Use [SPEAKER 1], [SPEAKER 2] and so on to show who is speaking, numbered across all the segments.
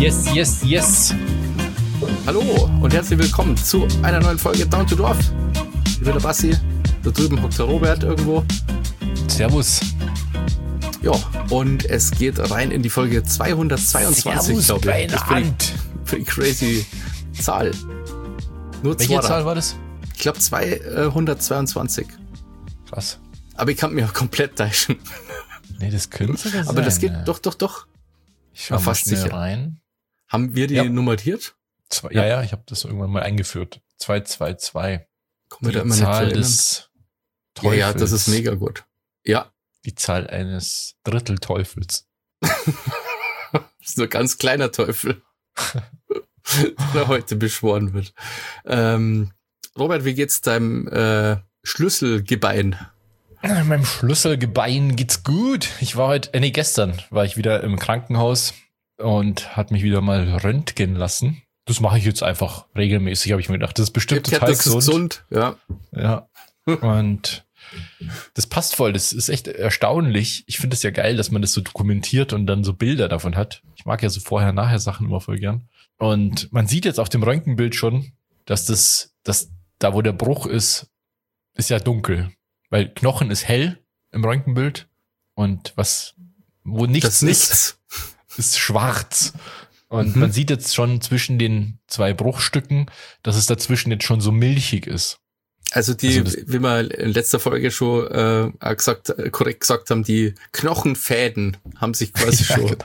[SPEAKER 1] Yes, yes, yes.
[SPEAKER 2] Hallo und herzlich willkommen zu einer neuen Folge Down to Dorf. Ich bin der Bassi, da drüben hockt der Robert irgendwo.
[SPEAKER 1] Servus.
[SPEAKER 2] Ja, und es geht rein in die Folge 222, glaube ich. Das ist für die crazy Zahl. Nur
[SPEAKER 1] welche Zahl war das?
[SPEAKER 2] Ich glaube 222.
[SPEAKER 1] Krass.
[SPEAKER 2] Aber ich kann mich auch komplett täuschen.
[SPEAKER 1] Nee, das könnte sogar sein.
[SPEAKER 2] Aber das geht,
[SPEAKER 1] ja.
[SPEAKER 2] Doch.
[SPEAKER 1] Ich schau fast sicher rein.
[SPEAKER 2] Haben wir die nummeriert?
[SPEAKER 1] Ja, ich habe das irgendwann mal eingeführt. 222.
[SPEAKER 2] Kommen wir da
[SPEAKER 1] Die
[SPEAKER 2] immer
[SPEAKER 1] Zahl
[SPEAKER 2] nicht
[SPEAKER 1] des Teufels.
[SPEAKER 2] Ja, das ist mega gut. Ja.
[SPEAKER 1] Die Zahl eines Drittelteufels.
[SPEAKER 2] Das ist nur ein ganz kleiner Teufel, der heute beschworen wird. Robert, wie geht's deinem Schlüsselgebein?
[SPEAKER 1] Meinem Schlüsselgebein geht's gut. Ich war gestern war ich wieder im Krankenhaus und hat mich wieder mal röntgen lassen. Das mache ich jetzt einfach regelmäßig, habe ich mir gedacht. Das ist bestimmt total gesund.
[SPEAKER 2] Ja.
[SPEAKER 1] Und das passt voll. Das ist echt erstaunlich. Ich finde es ja geil, dass man das so dokumentiert und dann so Bilder davon hat. Ich mag ja so vorher-nachher Sachen immer voll gern. Und man sieht jetzt auf dem Röntgenbild schon, dass da, wo der Bruch ist ja dunkel. Weil Knochen ist hell im Röntgenbild und wo nichts ist schwarz. Und man sieht jetzt schon zwischen den zwei Bruchstücken, dass es dazwischen jetzt schon so milchig ist.
[SPEAKER 2] Also wie wir in letzter Folge schon korrekt gesagt haben, die Knochenfäden haben sich quasi schon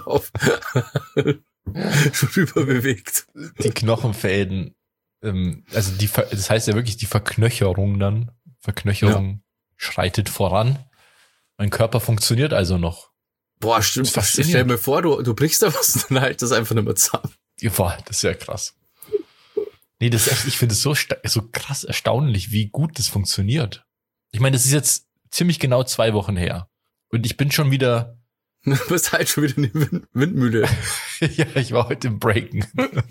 [SPEAKER 2] rüberbewegt.
[SPEAKER 1] Die Knochenfäden, also das heißt ja wirklich die Verknöcherung dann. Verknöcherung schreitet voran. Mein Körper funktioniert also noch.
[SPEAKER 2] Boah, stimmt. Stell mir vor, du brichst da was und dann halt das einfach nicht mehr zusammen.
[SPEAKER 1] Boah, das ist ja krass. Nee, das ist echt, ich finde es so krass erstaunlich, wie gut das funktioniert. Ich meine, das ist jetzt ziemlich genau 2 Wochen her. Und ich bin schon wieder...
[SPEAKER 2] Du bist halt schon wieder in die Windmühle.
[SPEAKER 1] Ja, ich war heute im Breaken.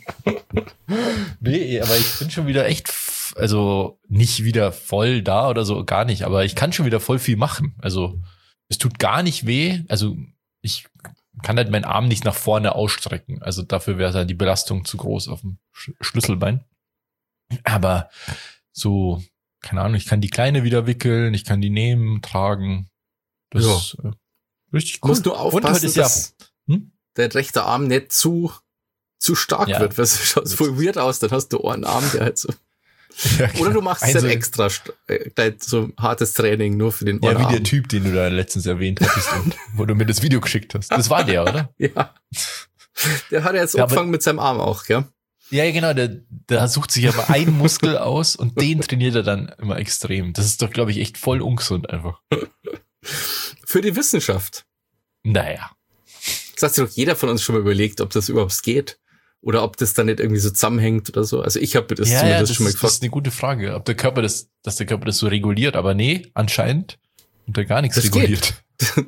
[SPEAKER 1] Nee, aber ich bin schon wieder echt, also nicht wieder voll da oder so, gar nicht. Aber ich kann schon wieder voll viel machen. Also es tut gar nicht weh. Also ich kann halt meinen Arm nicht nach vorne ausstrecken. Also dafür wäre dann die Belastung zu groß auf dem Schlüsselbein. Aber so, keine Ahnung, ich kann die Kleine wieder wickeln, ich kann die nehmen, tragen. Das ist richtig cool.
[SPEAKER 2] Musst du aufpassen, dass der rechte Arm nicht zu stark wird. Weil es schaut voll weird aus, dann hast du einen Arm, der halt so... Ja, oder du machst dann extra so hartes Training nur für den Arm.
[SPEAKER 1] Ja, wie der Typ, den du da letztens erwähnt hattest und wo du mir das Video geschickt hast. Das war der, oder?
[SPEAKER 2] Ja. Der hat ja jetzt Umfang mit seinem Arm auch, gell?
[SPEAKER 1] Ja, genau, der sucht sich aber einen Muskel aus und den trainiert er dann immer extrem. Das ist doch, glaube ich, echt voll ungesund einfach.
[SPEAKER 2] Für die Wissenschaft.
[SPEAKER 1] Naja.
[SPEAKER 2] Das hat sich doch jeder von uns schon mal überlegt, ob das überhaupt geht. Oder ob das dann nicht irgendwie so zusammenhängt oder so. Also ich habe das zumindest schon mal gefragt. Das
[SPEAKER 1] ist eine gute Frage, dass der Körper das so reguliert. Aber nee, anscheinend wird er gar nichts
[SPEAKER 2] das
[SPEAKER 1] reguliert.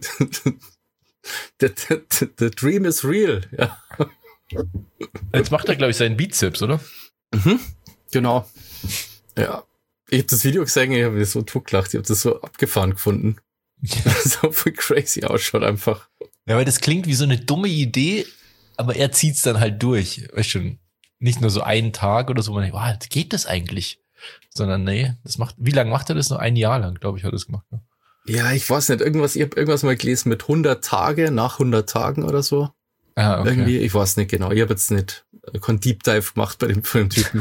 [SPEAKER 2] The dream is real. Ja.
[SPEAKER 1] Jetzt macht er, glaube ich, seinen Bizeps, oder?
[SPEAKER 2] Mhm, genau. Ja. Ich habe das Video gesehen, ich habe mir so totgelacht. Ich habe das so abgefahren gefunden. So voll crazy ausschaut einfach.
[SPEAKER 1] Ja, weil das klingt wie so eine dumme Idee, aber er zieht's dann halt durch. Weißt schon, nicht nur so einen Tag oder so, man denkt, wow, geht das eigentlich? Sondern nee, wie lange macht er das? Nur 1 Jahr lang, glaube ich, hat er das gemacht. Ne?
[SPEAKER 2] Ja, ich weiß nicht, ich habe irgendwas mal gelesen mit 100 Tage, nach 100 Tagen oder so.
[SPEAKER 1] Ah, okay.
[SPEAKER 2] Irgendwie, ich weiß nicht genau. Ich habe jetzt nicht keinen Deep Dive gemacht von dem Typen.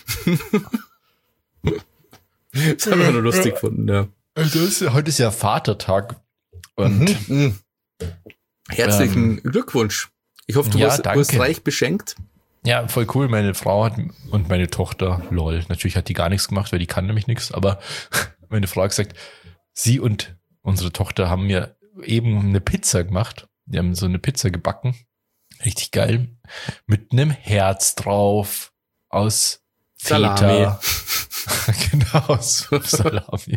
[SPEAKER 2] Das haben wir nur lustig gefunden, ja.
[SPEAKER 1] Heute ist ja Vatertag. Und
[SPEAKER 2] herzlichen Glückwunsch. Ich hoffe, du wirst reich beschenkt.
[SPEAKER 1] Ja, voll cool. Meine Frau und meine Tochter, lol, natürlich hat die gar nichts gemacht, weil die kann nämlich nichts, aber meine Frau hat gesagt, sie und unsere Tochter haben mir eben eine Pizza gemacht. Die haben so eine Pizza gebacken. Richtig geil. Mit einem Herz drauf. Aus Feta. Genau, aus Salami.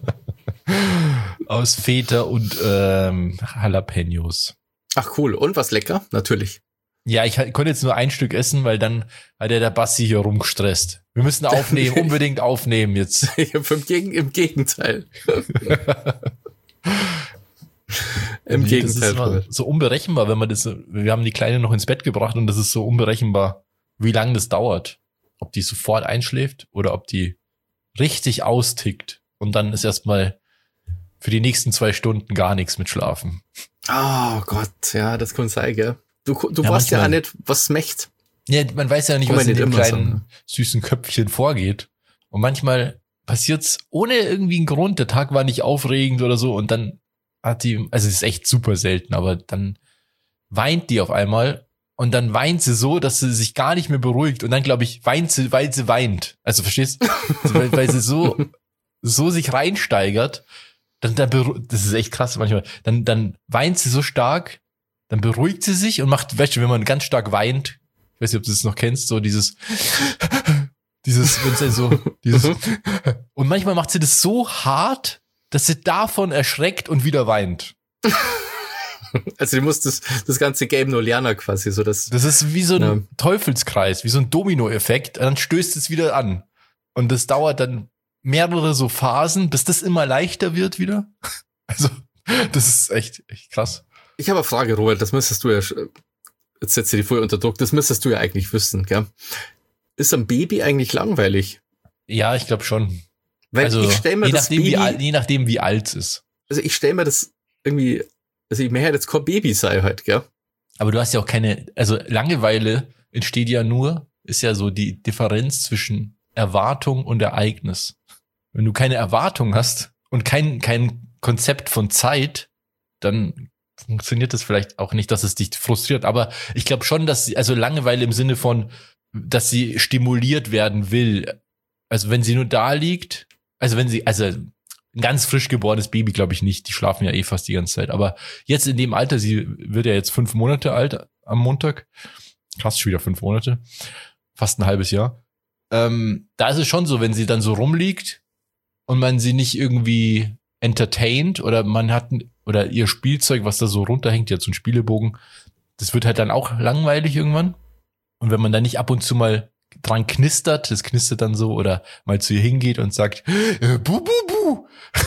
[SPEAKER 1] Aus Feta und Jalapenos.
[SPEAKER 2] Ach cool. Und was lecker? Natürlich.
[SPEAKER 1] Ja, ich konnte jetzt nur ein Stück essen, weil dann hat der Bassi hier rumgestresst. Wir müssen aufnehmen, unbedingt aufnehmen jetzt.
[SPEAKER 2] Im Gegenteil. Im Gegenteil.
[SPEAKER 1] Das ist so unberechenbar, wenn man wir haben die Kleine noch ins Bett gebracht und das ist so unberechenbar, wie lange das dauert. Ob die sofort einschläft oder ob die richtig austickt und dann ist erstmal für die nächsten 2 Stunden gar nichts mit Schlafen.
[SPEAKER 2] Oh Gott, ja, das kann sein, gell? Du weißt ja auch nicht, was macht.
[SPEAKER 1] Ja, man weiß ja nicht, was in dem kleinen, süßen Köpfchen vorgeht. Und manchmal passiert's ohne irgendwie einen Grund. Der Tag war nicht aufregend oder so. Und dann hat die, also es ist echt super selten, aber dann weint die auf einmal. Und dann weint sie so, dass sie sich gar nicht mehr beruhigt. Und dann, glaube ich, weint sie, weil sie weint. Also verstehst du? weil sie so sich reinsteigert. Das ist echt krass manchmal. Dann weint sie so stark, dann beruhigt sie sich und macht, weißt du, wenn man ganz stark weint, ich weiß nicht, ob du das noch kennst, so dieses, wenn sie so, und manchmal macht sie das so hart, dass sie davon erschreckt und wieder weint.
[SPEAKER 2] Also du musst das ganze Game nur lernen quasi, so das.
[SPEAKER 1] Das ist wie so ein Teufelskreis, wie so ein Domino-Effekt, und dann stößt es wieder an. Und das dauert dann mehrere so Phasen, bis das immer leichter wird wieder. Also, das ist echt krass.
[SPEAKER 2] Ich habe eine Frage, Robert, das müsstest du ja, jetzt setze ich die vorher unter Druck, das müsstest du ja eigentlich wissen, gell? Ist ein Baby eigentlich langweilig?
[SPEAKER 1] Ja, ich glaube schon.
[SPEAKER 2] Weil also, ich stelle mir
[SPEAKER 1] je nachdem, wie alt es ist.
[SPEAKER 2] Also ich stelle mir das irgendwie, also ich möchte jetzt kein Baby sein halt, gell?
[SPEAKER 1] Aber du hast ja auch also Langeweile entsteht ja nur, ist ja so die Differenz zwischen Erwartung und Ereignis. Wenn du keine Erwartung hast und kein Konzept von Zeit, dann funktioniert das vielleicht auch nicht, dass es dich frustriert. Aber ich glaube schon, dass also Langeweile im Sinne von, dass sie stimuliert werden will. Also wenn sie nur da liegt, also ein ganz frisch geborenes Baby glaube ich nicht, die schlafen ja fast die ganze Zeit. Aber jetzt in dem Alter, sie wird ja jetzt 5 Monate alt am Montag. Krass, schon wieder 5 Monate. Fast ein halbes Jahr. Da ist es schon so, wenn sie dann so rumliegt und man sie nicht irgendwie entertaint oder oder ihr Spielzeug, was da so runterhängt, jetzt so ein Spielebogen, das wird halt dann auch langweilig irgendwann. Und wenn man da nicht ab und zu mal dran knistert, das knistert dann so, oder mal zu ihr hingeht und sagt, bu, bu, bu,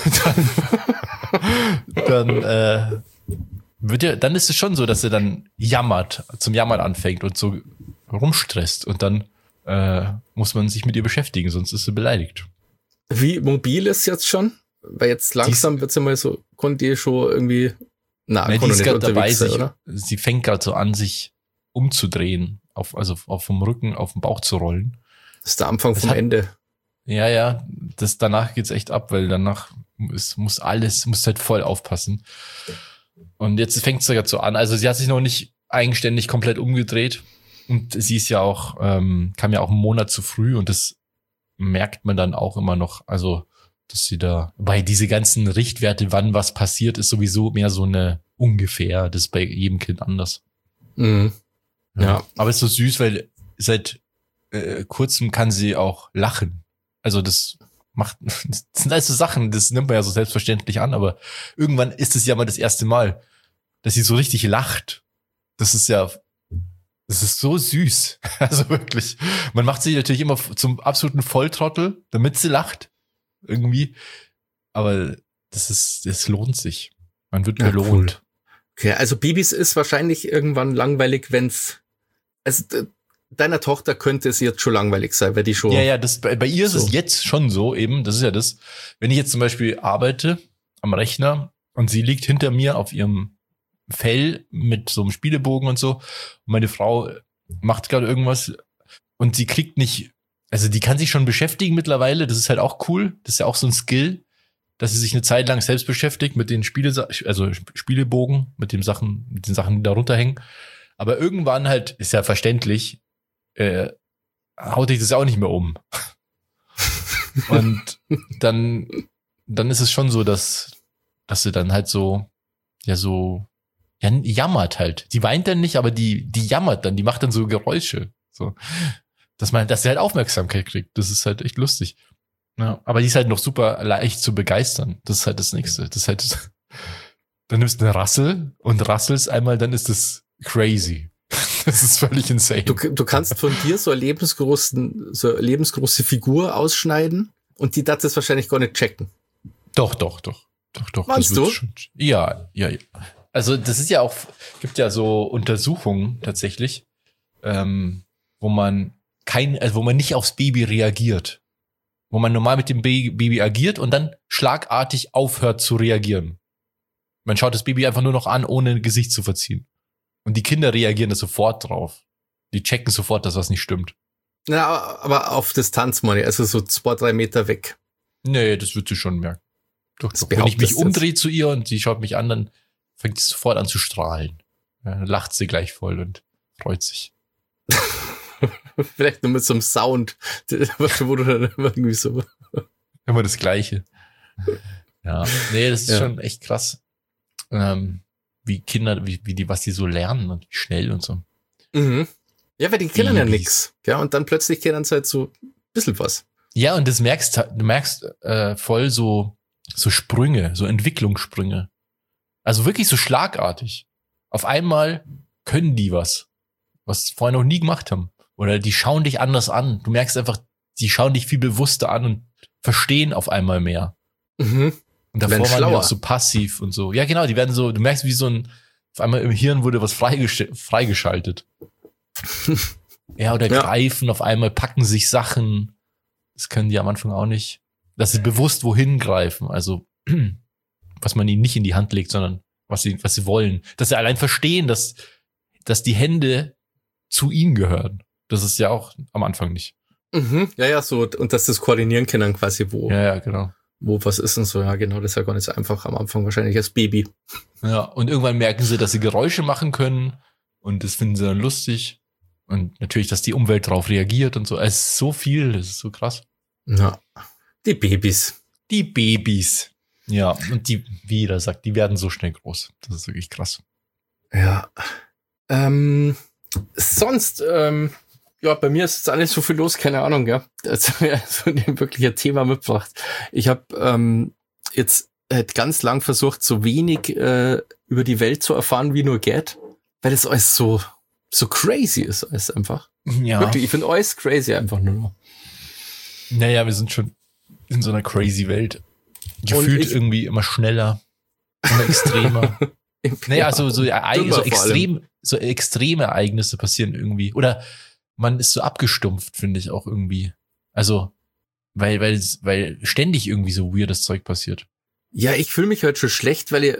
[SPEAKER 1] dann ist es schon so, dass er dann zum Jammern anfängt und so rumstresst und dann muss man sich mit ihr beschäftigen, sonst ist sie beleidigt.
[SPEAKER 2] Wie mobil ist jetzt schon? Weil jetzt langsam wird sie mal so, konnte ihr schon irgendwie,
[SPEAKER 1] die ist gerade dabei, sie fängt gerade so an, sich umzudrehen, also vom Rücken auf den Bauch zu rollen.
[SPEAKER 2] Das ist der Anfang vom Ende.
[SPEAKER 1] Ja, danach geht's echt ab, weil danach muss halt voll aufpassen. Und jetzt fängt es gerade so an, also sie hat sich noch nicht eigenständig komplett umgedreht und sie ist ja auch, kam ja auch einen Monat zu früh und das merkt man dann auch immer noch, also dass sie weil diese ganzen Richtwerte, wann was passiert, ist sowieso mehr so eine ungefähr, das ist bei jedem Kind anders.
[SPEAKER 2] Mhm. Ja.
[SPEAKER 1] Aber es ist so süß, weil seit kurzem kann sie auch lachen. Also das sind also Sachen, das nimmt man ja so selbstverständlich an, aber irgendwann ist es ja mal das erste Mal, dass sie so richtig lacht. Das ist so süß. Also wirklich. Man macht sie natürlich immer zum absoluten Volltrottel, damit sie lacht. Irgendwie. Aber das lohnt sich. Man wird belohnt. Cool.
[SPEAKER 2] Okay, also Babys ist wahrscheinlich irgendwann langweilig, also deiner Tochter könnte es jetzt schon langweilig sein, weil die schon.
[SPEAKER 1] Ja, bei ihr ist es jetzt schon so eben, das ist ja das, wenn ich jetzt zum Beispiel arbeite am Rechner und sie liegt hinter mir auf ihrem Fell mit so einem Spielebogen und so und meine Frau macht gerade irgendwas und sie kriegt nicht, also die kann sich schon beschäftigen mittlerweile, das ist halt auch cool, das ist ja auch so ein Skill, dass sie sich eine Zeit lang selbst beschäftigt mit den Spielebogen, mit den Sachen, die da runterhängen. Aber irgendwann halt, ist ja verständlich, haut dich das auch nicht mehr um. Und dann ist es schon so, dass sie dann halt jammert halt. Die weint dann nicht, aber die jammert dann, die macht dann so Geräusche. So. Dass sie halt Aufmerksamkeit kriegt. Das ist halt echt lustig. Ja, aber die ist halt noch super leicht zu begeistern. Das ist halt das Nächste. Das ist halt dann nimmst du eine Rassel und rasselst einmal, dann ist das crazy. Das ist völlig insane.
[SPEAKER 2] Du kannst von dir so eine lebensgroße Figur ausschneiden und die darf das wahrscheinlich gar nicht checken.
[SPEAKER 1] Doch.
[SPEAKER 2] Meinst du?
[SPEAKER 1] Ja. Also das ist ja auch, gibt ja so Untersuchungen tatsächlich, wo man nicht aufs Baby reagiert. Wo man normal mit dem Baby agiert und dann schlagartig aufhört zu reagieren. Man schaut das Baby einfach nur noch an, ohne ein Gesicht zu verziehen. Und die Kinder reagieren da sofort drauf. Die checken sofort, dass was nicht stimmt.
[SPEAKER 2] Ja, aber auf Distanz, meine ich, also so 2-3 Meter weg.
[SPEAKER 1] Nee, das wird sie schon merken. Doch. Wenn ich mich umdrehe zu ihr und sie schaut mich an, dann fängt sie sofort an zu strahlen. Ja, dann lacht sie gleich voll und freut sich.
[SPEAKER 2] Vielleicht nur mit so einem Sound, wo du dann irgendwie so...
[SPEAKER 1] Immer das Gleiche. Ja, nee, das ist schon echt krass. Wie Kinder, was die so lernen und wie schnell und so.
[SPEAKER 2] Mhm. Ja, weil die kennen ja nix. Ja, und dann plötzlich kennen sie halt so ein bisschen was.
[SPEAKER 1] Ja, und du merkst voll so Sprünge, so Entwicklungssprünge. Also wirklich so schlagartig. Auf einmal können die was vorher noch nie gemacht haben. Oder die schauen dich anders an. Du merkst einfach, die schauen dich viel bewusster an und verstehen auf einmal mehr.
[SPEAKER 2] Mhm.
[SPEAKER 1] Und davor waren die auch so passiv und so. Ja, genau, die werden so, du merkst, wie so auf einmal im Hirn wurde was freigeschaltet. Ja, oder greifen, auf einmal packen sich Sachen. Das können die am Anfang auch nicht. Dass sie bewusst wohin greifen. Also, was man ihnen nicht in die Hand legt, sondern was sie wollen. Dass sie allein verstehen, dass die Hände zu ihnen gehören. Das ist ja auch am Anfang nicht.
[SPEAKER 2] Mhm. Ja, so, und dass das koordinieren können quasi, wo.
[SPEAKER 1] Ja, genau.
[SPEAKER 2] Wo was ist und so, ja genau, das ist ja gar nicht so einfach am Anfang wahrscheinlich als Baby.
[SPEAKER 1] Ja, und irgendwann merken sie, dass sie Geräusche machen können und das finden sie dann lustig und natürlich, dass die Umwelt darauf reagiert und so. Es ist so viel, das ist so krass.
[SPEAKER 2] Ja, die Babys.
[SPEAKER 1] Ja, und die, wie jeder sagt, die werden so schnell groß. Das ist wirklich krass.
[SPEAKER 2] Ja. Sonst, ja, bei mir ist jetzt auch nicht so viel los, keine Ahnung, ja. Das hat mir so ein wirkliches Thema mitgebracht. Ich habe jetzt ganz lang versucht, so wenig über die Welt zu erfahren, wie nur geht, weil das alles so crazy ist, alles einfach.
[SPEAKER 1] Ja.
[SPEAKER 2] Wirklich, ich finde alles crazy einfach nur.
[SPEAKER 1] Naja, wir sind schon in so einer crazy Welt. Gefühlt irgendwie immer schneller, immer extremer. Naja, so extreme Ereignisse passieren irgendwie. Oder man ist so abgestumpft, finde ich auch irgendwie. Also, weil ständig irgendwie so weirdes Zeug passiert.
[SPEAKER 2] Ja, ich fühle mich halt schon schlecht, weil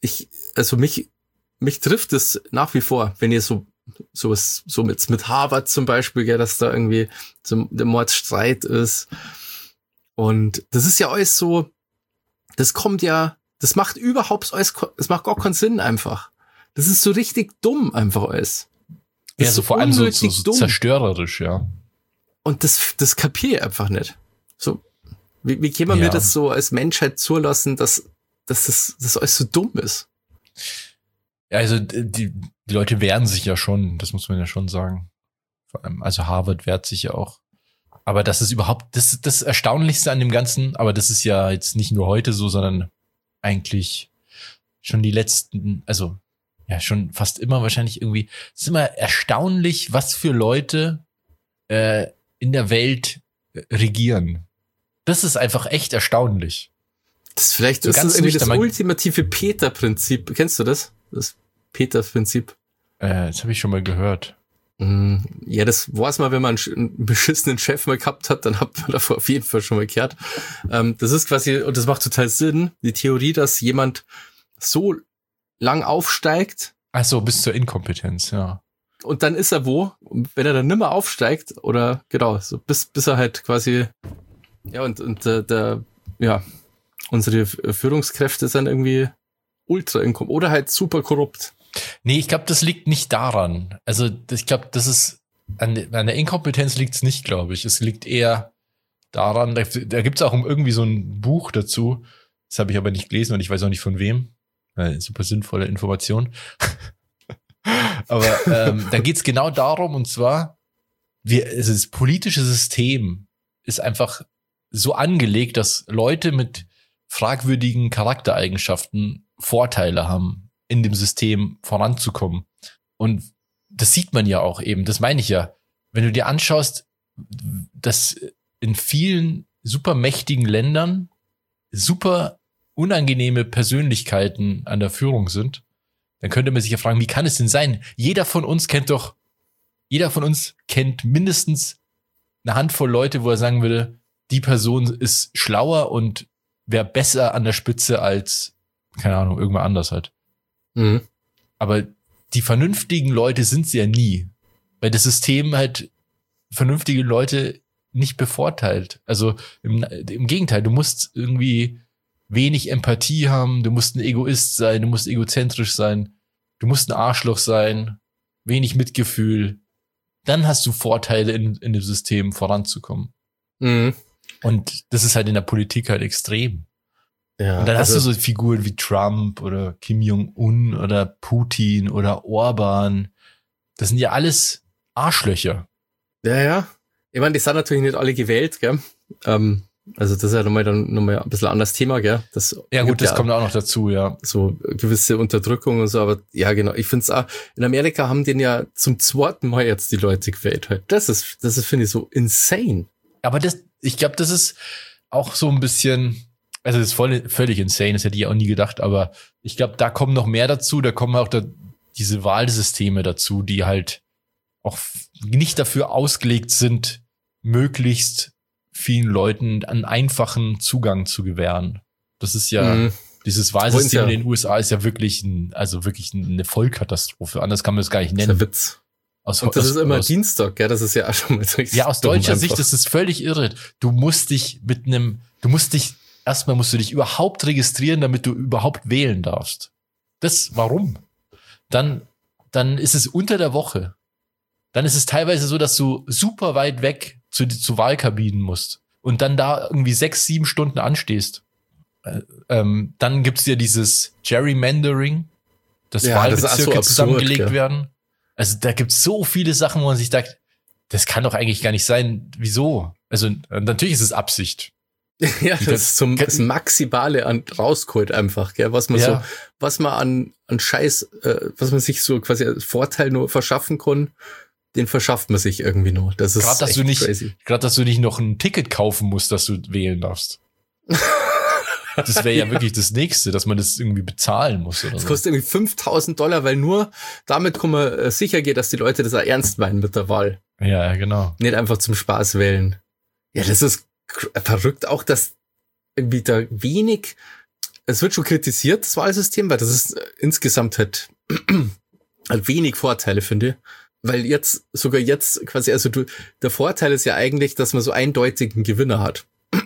[SPEAKER 2] mich trifft es nach wie vor, wenn ihr sowas mit Harvard zum Beispiel, ja, dass da irgendwie der Mordsstreit ist. Und das ist ja alles so, das macht überhaupt alles, das macht gar keinen Sinn einfach. Das ist so richtig dumm einfach alles.
[SPEAKER 1] Ja, so vor allem so zerstörerisch, ja.
[SPEAKER 2] Und das kapiere ich einfach nicht. So, wie kann man mir das so als Menschheit zulassen, dass das alles so dumm ist?
[SPEAKER 1] Ja, also die Leute wehren sich ja schon, das muss man ja schon sagen. Vor allem, also Harvard wehrt sich ja auch. Aber das ist überhaupt, das Erstaunlichste an dem Ganzen, aber das ist ja jetzt nicht nur heute so, sondern eigentlich schon die letzten, also ja, schon fast immer wahrscheinlich irgendwie, es ist immer erstaunlich, was für Leute in der Welt regieren. Das ist einfach echt erstaunlich.
[SPEAKER 2] Das vielleicht ist das irgendwie das ultimative Peter-Prinzip. Kennst du das? Das Peter-Prinzip.
[SPEAKER 1] Das habe ich schon mal gehört.
[SPEAKER 2] Ja, das weiß man, wenn man einen beschissenen Chef mal gehabt hat, dann hat man davor auf jeden Fall schon mal gehört. Das ist quasi, und das macht total Sinn, die Theorie, dass jemand so lang aufsteigt.
[SPEAKER 1] Ach so, bis zur Inkompetenz, ja.
[SPEAKER 2] Und dann ist er wo? Und wenn er dann nimmer aufsteigt, oder genau, so bis er halt quasi, ja, und unsere Führungskräfte sind irgendwie ultra inkompetent oder halt super korrupt.
[SPEAKER 1] Nee, ich glaube, das liegt nicht daran. Also ich glaube, das ist an der Inkompetenz liegt es nicht, glaube ich. Es liegt eher daran, da gibt es auch irgendwie so ein Buch dazu. Das habe ich aber nicht gelesen und ich weiß auch nicht von wem. Super sinnvolle Information. Aber da geht es genau darum, und zwar, das politische System ist einfach so angelegt, dass Leute mit fragwürdigen Charaktereigenschaften Vorteile haben, in dem System voranzukommen. Und das sieht man ja auch eben, das meine ich ja. Wenn du dir anschaust, dass in vielen super mächtigen Ländern super unangenehme Persönlichkeiten an der Führung sind, dann könnte man sich ja fragen, wie kann es denn sein? Jeder von uns kennt mindestens eine Handvoll Leute, wo er sagen würde, die Person ist schlauer und wäre besser an der Spitze als, keine Ahnung, irgendwer anders halt.
[SPEAKER 2] Mhm.
[SPEAKER 1] Aber die vernünftigen Leute sind sie ja nie, weil das System halt vernünftige Leute nicht bevorteilt. Also im Gegenteil, du musst irgendwie wenig Empathie haben, du musst ein Egoist sein, du musst egozentrisch sein, du musst ein Arschloch sein, wenig Mitgefühl. Dann hast du Vorteile in dem System voranzukommen.
[SPEAKER 2] Mhm.
[SPEAKER 1] Und das ist halt in der Politik halt extrem.
[SPEAKER 2] Ja,
[SPEAKER 1] und dann hast du so Figuren wie Trump oder Kim Jong-un oder Putin oder Orban. Das sind ja alles Arschlöcher.
[SPEAKER 2] Ja. Ich meine, die sind natürlich nicht alle gewählt, gell? Also das ist ja nochmal ein bisschen anderes Thema, gell? Das
[SPEAKER 1] kommt auch noch dazu, ja.
[SPEAKER 2] So gewisse Unterdrückung und so, aber ja, genau. Ich finde es auch, in Amerika haben den ja zum 2. Mal jetzt die Leute gewählt. Halt. Das ist, finde ich, so insane.
[SPEAKER 1] Aber ich glaube, das ist auch so ein bisschen, also das ist völlig insane, das hätte ich auch nie gedacht, aber ich glaube, da kommen noch mehr dazu, da kommen auch diese Wahlsysteme dazu, die halt auch nicht dafür ausgelegt sind, möglichst vielen Leuten einen einfachen Zugang zu gewähren. Das ist ja, dieses Wahlsystem in den USA ist ja wirklich eine Vollkatastrophe. Anders kann man es gar nicht nennen.
[SPEAKER 2] Das ist ein Witz. Und das ist immer Dienstag, gell? Das ist ja auch schon mal so.
[SPEAKER 1] Ja, aus deutscher Sicht ist es völlig irre. Erstmal musst du dich überhaupt registrieren, damit du überhaupt wählen darfst. Warum? Dann ist es unter der Woche. Dann ist es teilweise so, dass du super weit weg zu Wahlkabinen musst und dann da irgendwie 6-7 Stunden anstehst. Dann gibt's ja dieses Gerrymandering, dass Wahlbezirke zusammengelegt werden. Also da gibt's so viele Sachen, wo man sich sagt, das kann doch eigentlich gar nicht sein. Wieso? Also natürlich ist es Absicht.
[SPEAKER 2] Ja, das ist das Maximale an rausgeholt einfach, gell? Was man an Scheiß, was man sich so quasi als Vorteil nur verschaffen kann, den verschafft man sich irgendwie nur. Das ist crazy.
[SPEAKER 1] Gerade, dass du nicht noch ein Ticket kaufen musst, dass du wählen darfst. Das wäre ja wirklich das Nächste, dass man das irgendwie bezahlen muss. Oder
[SPEAKER 2] das kostet irgendwie $5.000, weil nur damit kann man sicher gehen, dass die Leute das auch ernst meinen mit der Wahl.
[SPEAKER 1] Ja, genau.
[SPEAKER 2] Nicht einfach zum Spaß wählen. Ja, das ist verrückt auch, dass irgendwie da wenig, es wird schon kritisiert, das Wahlsystem, weil das ist insgesamt halt wenig Vorteile, finde ich. Weil sogar jetzt quasi, also der Vorteil ist ja eigentlich, dass man so eindeutigen Gewinner hat.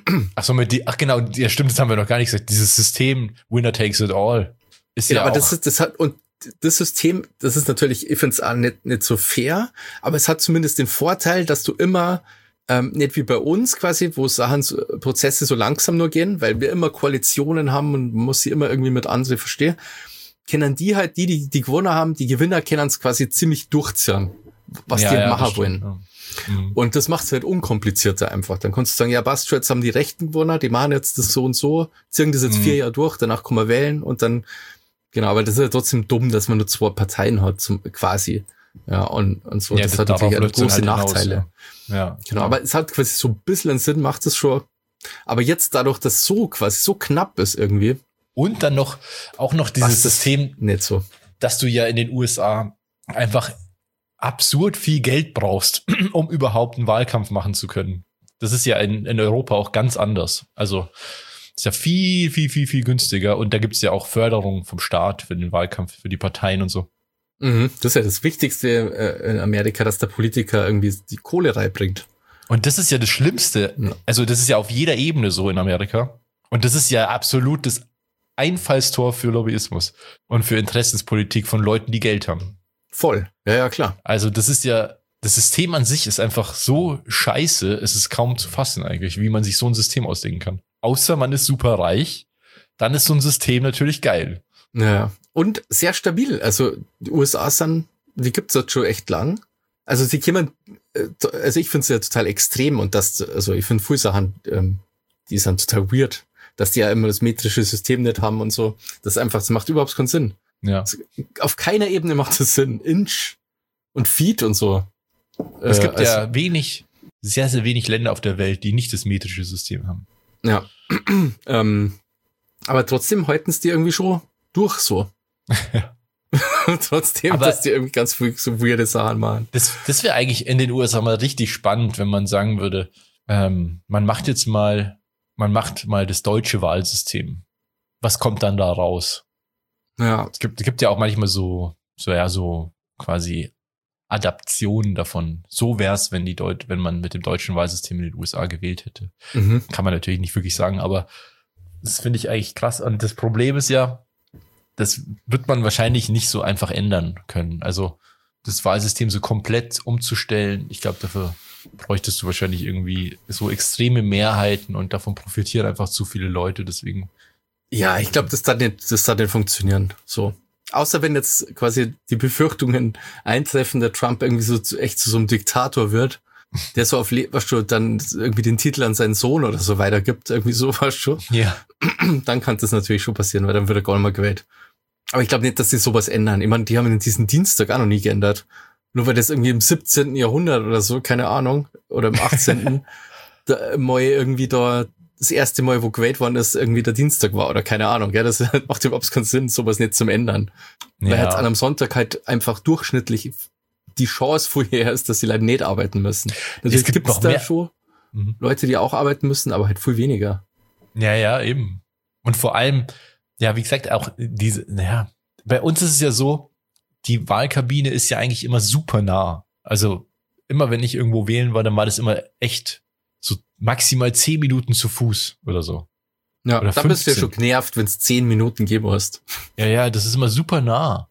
[SPEAKER 1] Genau, ja stimmt, das haben wir noch gar nicht gesagt. Dieses System, Winner takes it all, ist ja
[SPEAKER 2] aber
[SPEAKER 1] auch.
[SPEAKER 2] Das System, das ist natürlich, ich finde es auch nicht so fair, aber es hat zumindest den Vorteil, dass du immer, nicht wie bei uns quasi, wo Prozesse so langsam nur gehen, weil wir immer Koalitionen haben und man muss sie immer irgendwie mit anderen verstehen, kennen die halt, die gewonnen haben, die Gewinner können es quasi ziemlich durchziehen, was die machen wollen. Ja. Mhm. Und das macht es halt unkomplizierter einfach. Dann kannst du sagen, ja, passt schon, jetzt haben die Rechten gewonnen, die machen jetzt das so und so, ziehen das jetzt 4 Jahre durch, danach kann man wählen und dann, genau, aber das ist ja trotzdem dumm, dass man nur 2 Parteien hat, quasi. Ja, und so.
[SPEAKER 1] Ja,
[SPEAKER 2] das hat natürlich große halt Nachteile.
[SPEAKER 1] Ja,
[SPEAKER 2] genau. Aber es hat quasi so ein bisschen Sinn, macht es schon. Aber jetzt dadurch, dass so quasi so knapp ist irgendwie.
[SPEAKER 1] Und dann auch noch dieses System,
[SPEAKER 2] nicht so,
[SPEAKER 1] dass du ja in den USA einfach absurd viel Geld brauchst, um überhaupt einen Wahlkampf machen zu können. Das ist ja in Europa auch ganz anders. Also ist ja viel, viel, viel, viel günstiger. Und da gibt's ja auch Förderung vom Staat für den Wahlkampf, für die Parteien und so.
[SPEAKER 2] Das ist ja das Wichtigste in Amerika, dass der Politiker irgendwie die Kohle reinbringt.
[SPEAKER 1] Und das ist ja das Schlimmste. Also das ist ja auf jeder Ebene so in Amerika. Und das ist ja absolut das Einfallstor für Lobbyismus und für Interessenspolitik von Leuten, die Geld haben.
[SPEAKER 2] Voll. Ja, klar.
[SPEAKER 1] Also das ist ja, das System an sich ist einfach so scheiße, es ist kaum zu fassen eigentlich, wie man sich so ein System ausdenken kann. Außer man ist super reich, dann ist so ein System natürlich geil.
[SPEAKER 2] Ja. Und sehr stabil. Also die USA die gibt's dort schon echt lang. Also ich finde es ja total extrem und ich finde viele Sachen, die sind total weird, dass die ja immer das metrische System nicht haben und so. Das macht überhaupt keinen Sinn.
[SPEAKER 1] Ja.
[SPEAKER 2] Also, auf keiner Ebene macht das Sinn. Inch und Feet und so.
[SPEAKER 1] Es gibt ja sehr, sehr wenig Länder auf der Welt, die nicht das metrische System haben.
[SPEAKER 2] Ja. Aber trotzdem halten es die irgendwie schon durch so. Trotzdem, aber dass die irgendwie ganz viel so weirde Sachen machen.
[SPEAKER 1] Das wäre eigentlich in den USA mal richtig spannend, wenn man sagen würde, man macht mal das deutsche Wahlsystem. Was kommt dann da raus?
[SPEAKER 2] Ja.
[SPEAKER 1] Es gibt ja auch manchmal so quasi Adaptionen davon. So wär's, wenn man mit dem deutschen Wahlsystem in den USA gewählt hätte. Kann man natürlich nicht wirklich sagen, aber das finde ich eigentlich krass. Und das Problem ist ja, das wird man wahrscheinlich nicht so einfach ändern können. Also das Wahlsystem so komplett umzustellen, ich glaube, dafür bräuchtest du wahrscheinlich irgendwie so extreme Mehrheiten und davon profitieren einfach zu viele Leute, deswegen.
[SPEAKER 2] Ja, ich glaube, das darf nicht funktionieren, so. Außer wenn jetzt quasi die Befürchtungen eintreffen, der Trump irgendwie so echt zu so einem Diktator wird, der so dann irgendwie den Titel an seinen Sohn oder so weitergibt, irgendwie so, weißt du?
[SPEAKER 1] Ja.
[SPEAKER 2] Dann kann das natürlich schon passieren, weil dann wird er gar nicht mehr gewählt. Aber ich glaube nicht, dass die sowas ändern. Ich meine, die haben diesen Dienstag auch noch nie geändert. Nur weil das irgendwie im 17. Jahrhundert oder so, keine Ahnung, oder im 18. mal irgendwie da das erste Mal, wo gewählt worden ist, irgendwie der Dienstag war oder keine Ahnung. Ja, das macht überhaupt keinen Sinn, sowas nicht zum Ändern. Ja. Weil jetzt an einem Sonntag halt einfach durchschnittlich die Chance vorher ist, dass die Leute nicht arbeiten müssen. Natürlich gibt es da schon Leute, die auch arbeiten müssen, aber halt viel weniger.
[SPEAKER 1] Ja, eben. Und vor allem, ja, wie gesagt, auch bei uns ist es ja so, die Wahlkabine ist ja eigentlich immer super nah. Also immer, wenn ich irgendwo wählen war, dann war das immer echt so maximal 10 Minuten zu Fuß oder so.
[SPEAKER 2] Ja,
[SPEAKER 1] oder
[SPEAKER 2] dann bist du ja schon genervt, wenn es 10 Minuten geben hast.
[SPEAKER 1] Ja, das ist immer super nah.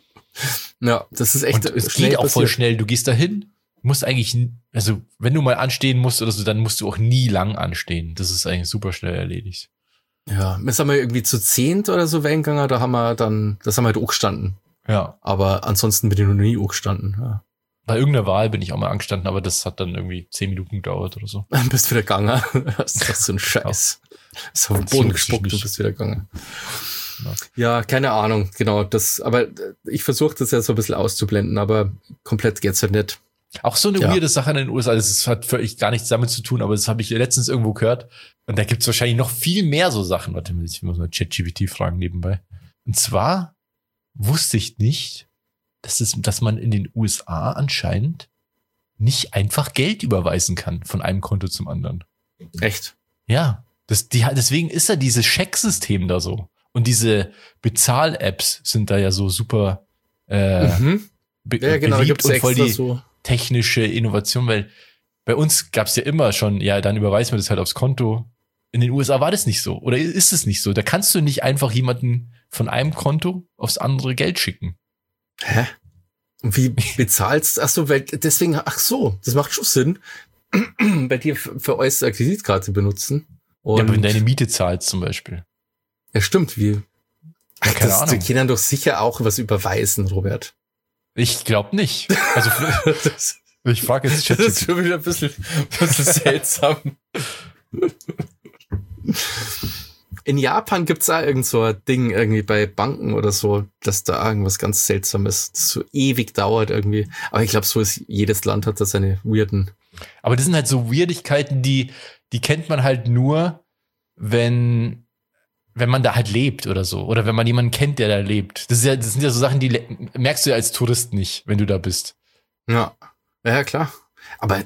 [SPEAKER 2] Ja, das ist echt.
[SPEAKER 1] Und es geht auch voll schnell. Du gehst dahin, musst eigentlich, also wenn du mal anstehen musst oder so, dann musst du auch nie lang anstehen. Das ist eigentlich super schnell erledigt.
[SPEAKER 2] Ja, jetzt haben wir irgendwie zu 10 oder so wählen gegangen, das haben wir halt auch gestanden.
[SPEAKER 1] Ja.
[SPEAKER 2] Aber ansonsten bin ich noch nie auch gestanden. Ja.
[SPEAKER 1] Bei irgendeiner Wahl bin ich auch mal angestanden, aber das hat dann irgendwie 10 Minuten gedauert oder so.
[SPEAKER 2] Dann bist du wieder gegangen. Das ist doch so ein Scheiß. Ist auf den Boden gespuckt, du bist wieder gegangen. Ja, keine Ahnung, genau. Aber ich versuche das ja so ein bisschen auszublenden, aber komplett geht's halt nicht.
[SPEAKER 1] Auch so eine weirde Sache in den USA, das hat völlig gar nichts damit zu tun, aber das habe ich letztens irgendwo gehört. Und da gibt's wahrscheinlich noch viel mehr so Sachen. Warte mal, ich muss mal ChatGPT fragen nebenbei. Und zwar wusste ich nicht, dass man in den USA anscheinend nicht einfach Geld überweisen kann von einem Konto zum anderen.
[SPEAKER 2] Echt?
[SPEAKER 1] Ja. Deswegen ist ja dieses Schecksystem da so. Und diese Bezahl-Apps sind da ja so super
[SPEAKER 2] ja, genau,
[SPEAKER 1] beliebt und voll die
[SPEAKER 2] so
[SPEAKER 1] technische Innovation, weil bei uns gab's ja immer schon, ja, dann überweist man das halt aufs Konto. In den USA war das nicht so. Oder ist es nicht so? Da kannst du nicht einfach jemanden von einem Konto aufs andere Geld schicken.
[SPEAKER 2] Hä? Und wie bezahlst? Ach so, das macht schon Sinn. Bei dir für euch eine Kreditkarte benutzen. Und
[SPEAKER 1] ja, aber wenn deine Miete zahlst zum Beispiel.
[SPEAKER 2] Ja, stimmt, wie?
[SPEAKER 1] Ja, keine Ahnung.
[SPEAKER 2] Die Kindern doch sicher auch was überweisen, Robert.
[SPEAKER 1] Ich glaube nicht. Also ich frage jetzt ChatGPT.
[SPEAKER 2] Das ist schon wieder ein bisschen seltsam. In Japan gibt's da irgend so ein Ding irgendwie bei Banken oder so, dass da irgendwas ganz Seltsames, das so ewig dauert irgendwie. Aber ich glaube, so ist jedes Land hat da seine weirden.
[SPEAKER 1] Aber das sind halt so Weirdigkeiten, die kennt man halt nur, wenn man da halt lebt oder so. Oder wenn man jemanden kennt, der da lebt. Das sind ja so Sachen, die merkst du ja als Tourist nicht, wenn du da bist.
[SPEAKER 2] Ja, klar. Aber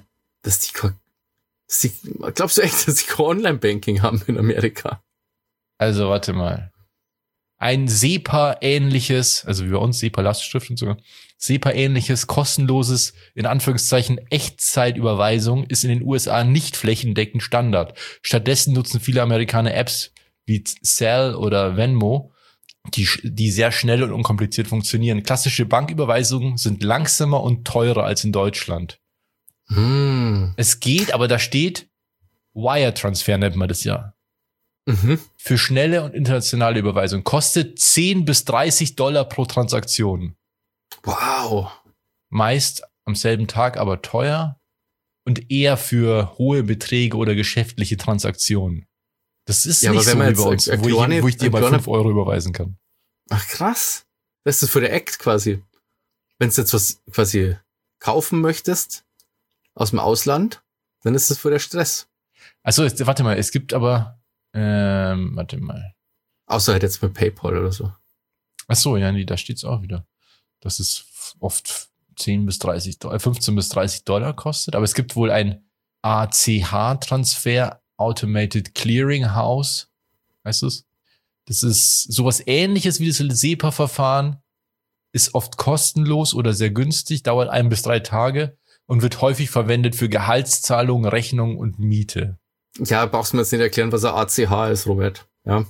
[SPEAKER 2] glaubst du echt, dass die kein Online-Banking haben in Amerika?
[SPEAKER 1] Also, warte mal. Ein SEPA-ähnliches, also wie bei uns, SEPA-Lastschrift und so, SEPA-ähnliches, kostenloses, in Anführungszeichen, Echtzeitüberweisung ist in den USA nicht flächendeckend Standard. Stattdessen nutzen viele Amerikaner Apps wie Zelle oder Venmo, die sehr schnell und unkompliziert funktionieren. Klassische Banküberweisungen sind langsamer und teurer als in Deutschland. Es geht, aber da steht Wire-Transfer, nennt man das ja. Für schnelle und internationale Überweisung. Kostet $10 bis $30 pro Transaktion.
[SPEAKER 2] Wow.
[SPEAKER 1] Meist am selben Tag, aber teuer und eher für hohe Beträge oder geschäftliche Transaktionen. Das ist nicht so wie bei uns, wo ich dir mal 5 Euro überweisen kann.
[SPEAKER 2] Ach krass. Das ist für der Act quasi. Wenn du jetzt was quasi kaufen möchtest aus dem Ausland, dann ist das für der Stress.
[SPEAKER 1] Also warte mal, es gibt aber warte mal.
[SPEAKER 2] Außer halt jetzt mit PayPal oder so.
[SPEAKER 1] Ach so, ja, nee, da steht's auch wieder. Dass es oft 15 bis $30 kostet. Aber es gibt wohl ein ACH-Transfer, Automated Clearing House. Weißt du es? Das ist sowas Ähnliches wie das SEPA-Verfahren. Ist oft kostenlos oder sehr günstig, dauert 1 bis 3 Tage und wird häufig verwendet für Gehaltszahlungen, Rechnungen und Miete.
[SPEAKER 2] Ja, brauchst du mir jetzt nicht erklären, was ein ACH ist, Robert. Ja.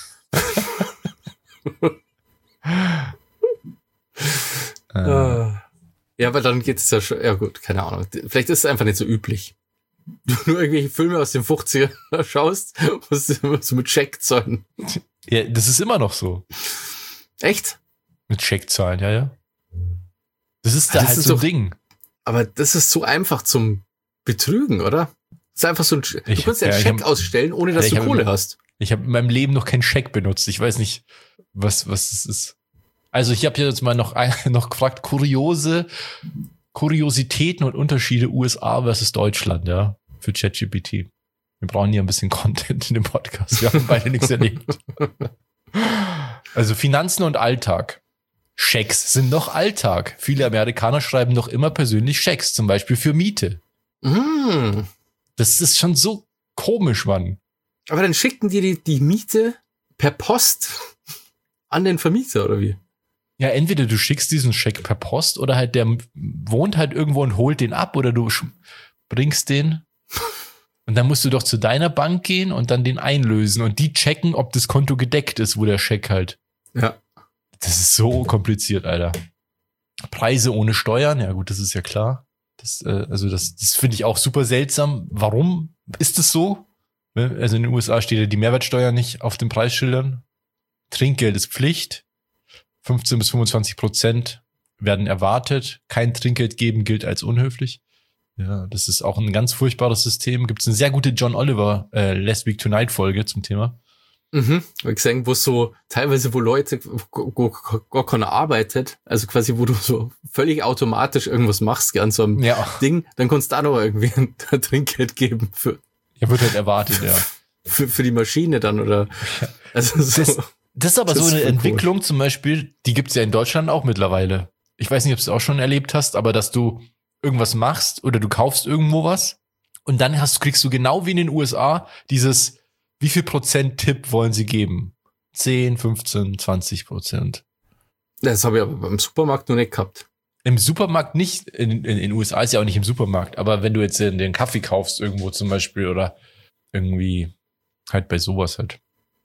[SPEAKER 2] Ja, aber dann geht es ja schon, ja gut, keine Ahnung. Vielleicht ist es einfach nicht so üblich. Du nur irgendwelche Filme aus den 50ern schaust, musst du mit Scheck zahlen.
[SPEAKER 1] Ja, das ist immer noch so.
[SPEAKER 2] Echt?
[SPEAKER 1] Mit Scheck zahlen, ja. Das ist da das halt ist so ein Ding.
[SPEAKER 2] Aber das ist so einfach zum Betrügen, oder? Das ist einfach so ein, du kannst ja einen Scheck ausstellen, ohne dass du Kohle hast.
[SPEAKER 1] Ich habe in meinem Leben noch keinen Scheck benutzt. Ich weiß nicht, was es ist. Also ich habe jetzt mal noch gefragt, Kuriositäten und Unterschiede USA versus Deutschland, ja, für ChatGPT. Wir brauchen hier ein bisschen Content in dem Podcast. Wir haben beide nichts erlebt. Also Finanzen und Alltag. Schecks sind noch Alltag. Viele Amerikaner schreiben noch immer persönlich Schecks, zum Beispiel für Miete. Das ist schon so komisch, Mann.
[SPEAKER 2] Aber dann schicken die Miete per Post an den Vermieter, oder wie?
[SPEAKER 1] Ja, entweder du schickst diesen Scheck per Post oder halt der wohnt halt irgendwo und holt den ab oder du bringst den und dann musst du doch zu deiner Bank gehen und dann den einlösen und die checken, ob das Konto gedeckt ist, wo der Scheck halt.
[SPEAKER 2] Ja.
[SPEAKER 1] Das ist so kompliziert, Alter. Preise ohne Steuern, ja gut, das ist ja klar. Das finde ich auch super seltsam. Warum ist es so? Also in den USA steht ja die Mehrwertsteuer nicht auf den Preisschildern. Trinkgeld ist Pflicht. 15 bis 25% werden erwartet. Kein Trinkgeld geben gilt als unhöflich. Ja, das ist auch ein ganz furchtbares System. Gibt es eine sehr gute John Oliver Last Week Tonight Folge zum Thema.
[SPEAKER 2] Hab ich gesehen, wo so teilweise, wo Leute gar keiner arbeitet, also quasi, wo du so völlig automatisch irgendwas machst an so einem Ding, dann kannst du da noch irgendwie ein Trinkgeld geben für.
[SPEAKER 1] Ja, wird halt erwartet, ja.
[SPEAKER 2] Für die Maschine dann, oder? Also so.
[SPEAKER 1] Das ist aber so eine Entwicklung zum Beispiel, die gibt's ja in Deutschland auch mittlerweile. Ich weiß nicht, ob du es auch schon erlebt hast, aber dass du irgendwas machst oder du kaufst irgendwo was und dann kriegst du genau wie in den USA dieses, wie viel Prozent-Tipp wollen sie geben? 10, 15, 20%.
[SPEAKER 2] Das habe ich aber beim Supermarkt noch nicht gehabt.
[SPEAKER 1] Im Supermarkt nicht, in den USA ist ja auch nicht im Supermarkt, aber wenn du jetzt den Kaffee kaufst irgendwo zum Beispiel oder irgendwie halt bei sowas halt.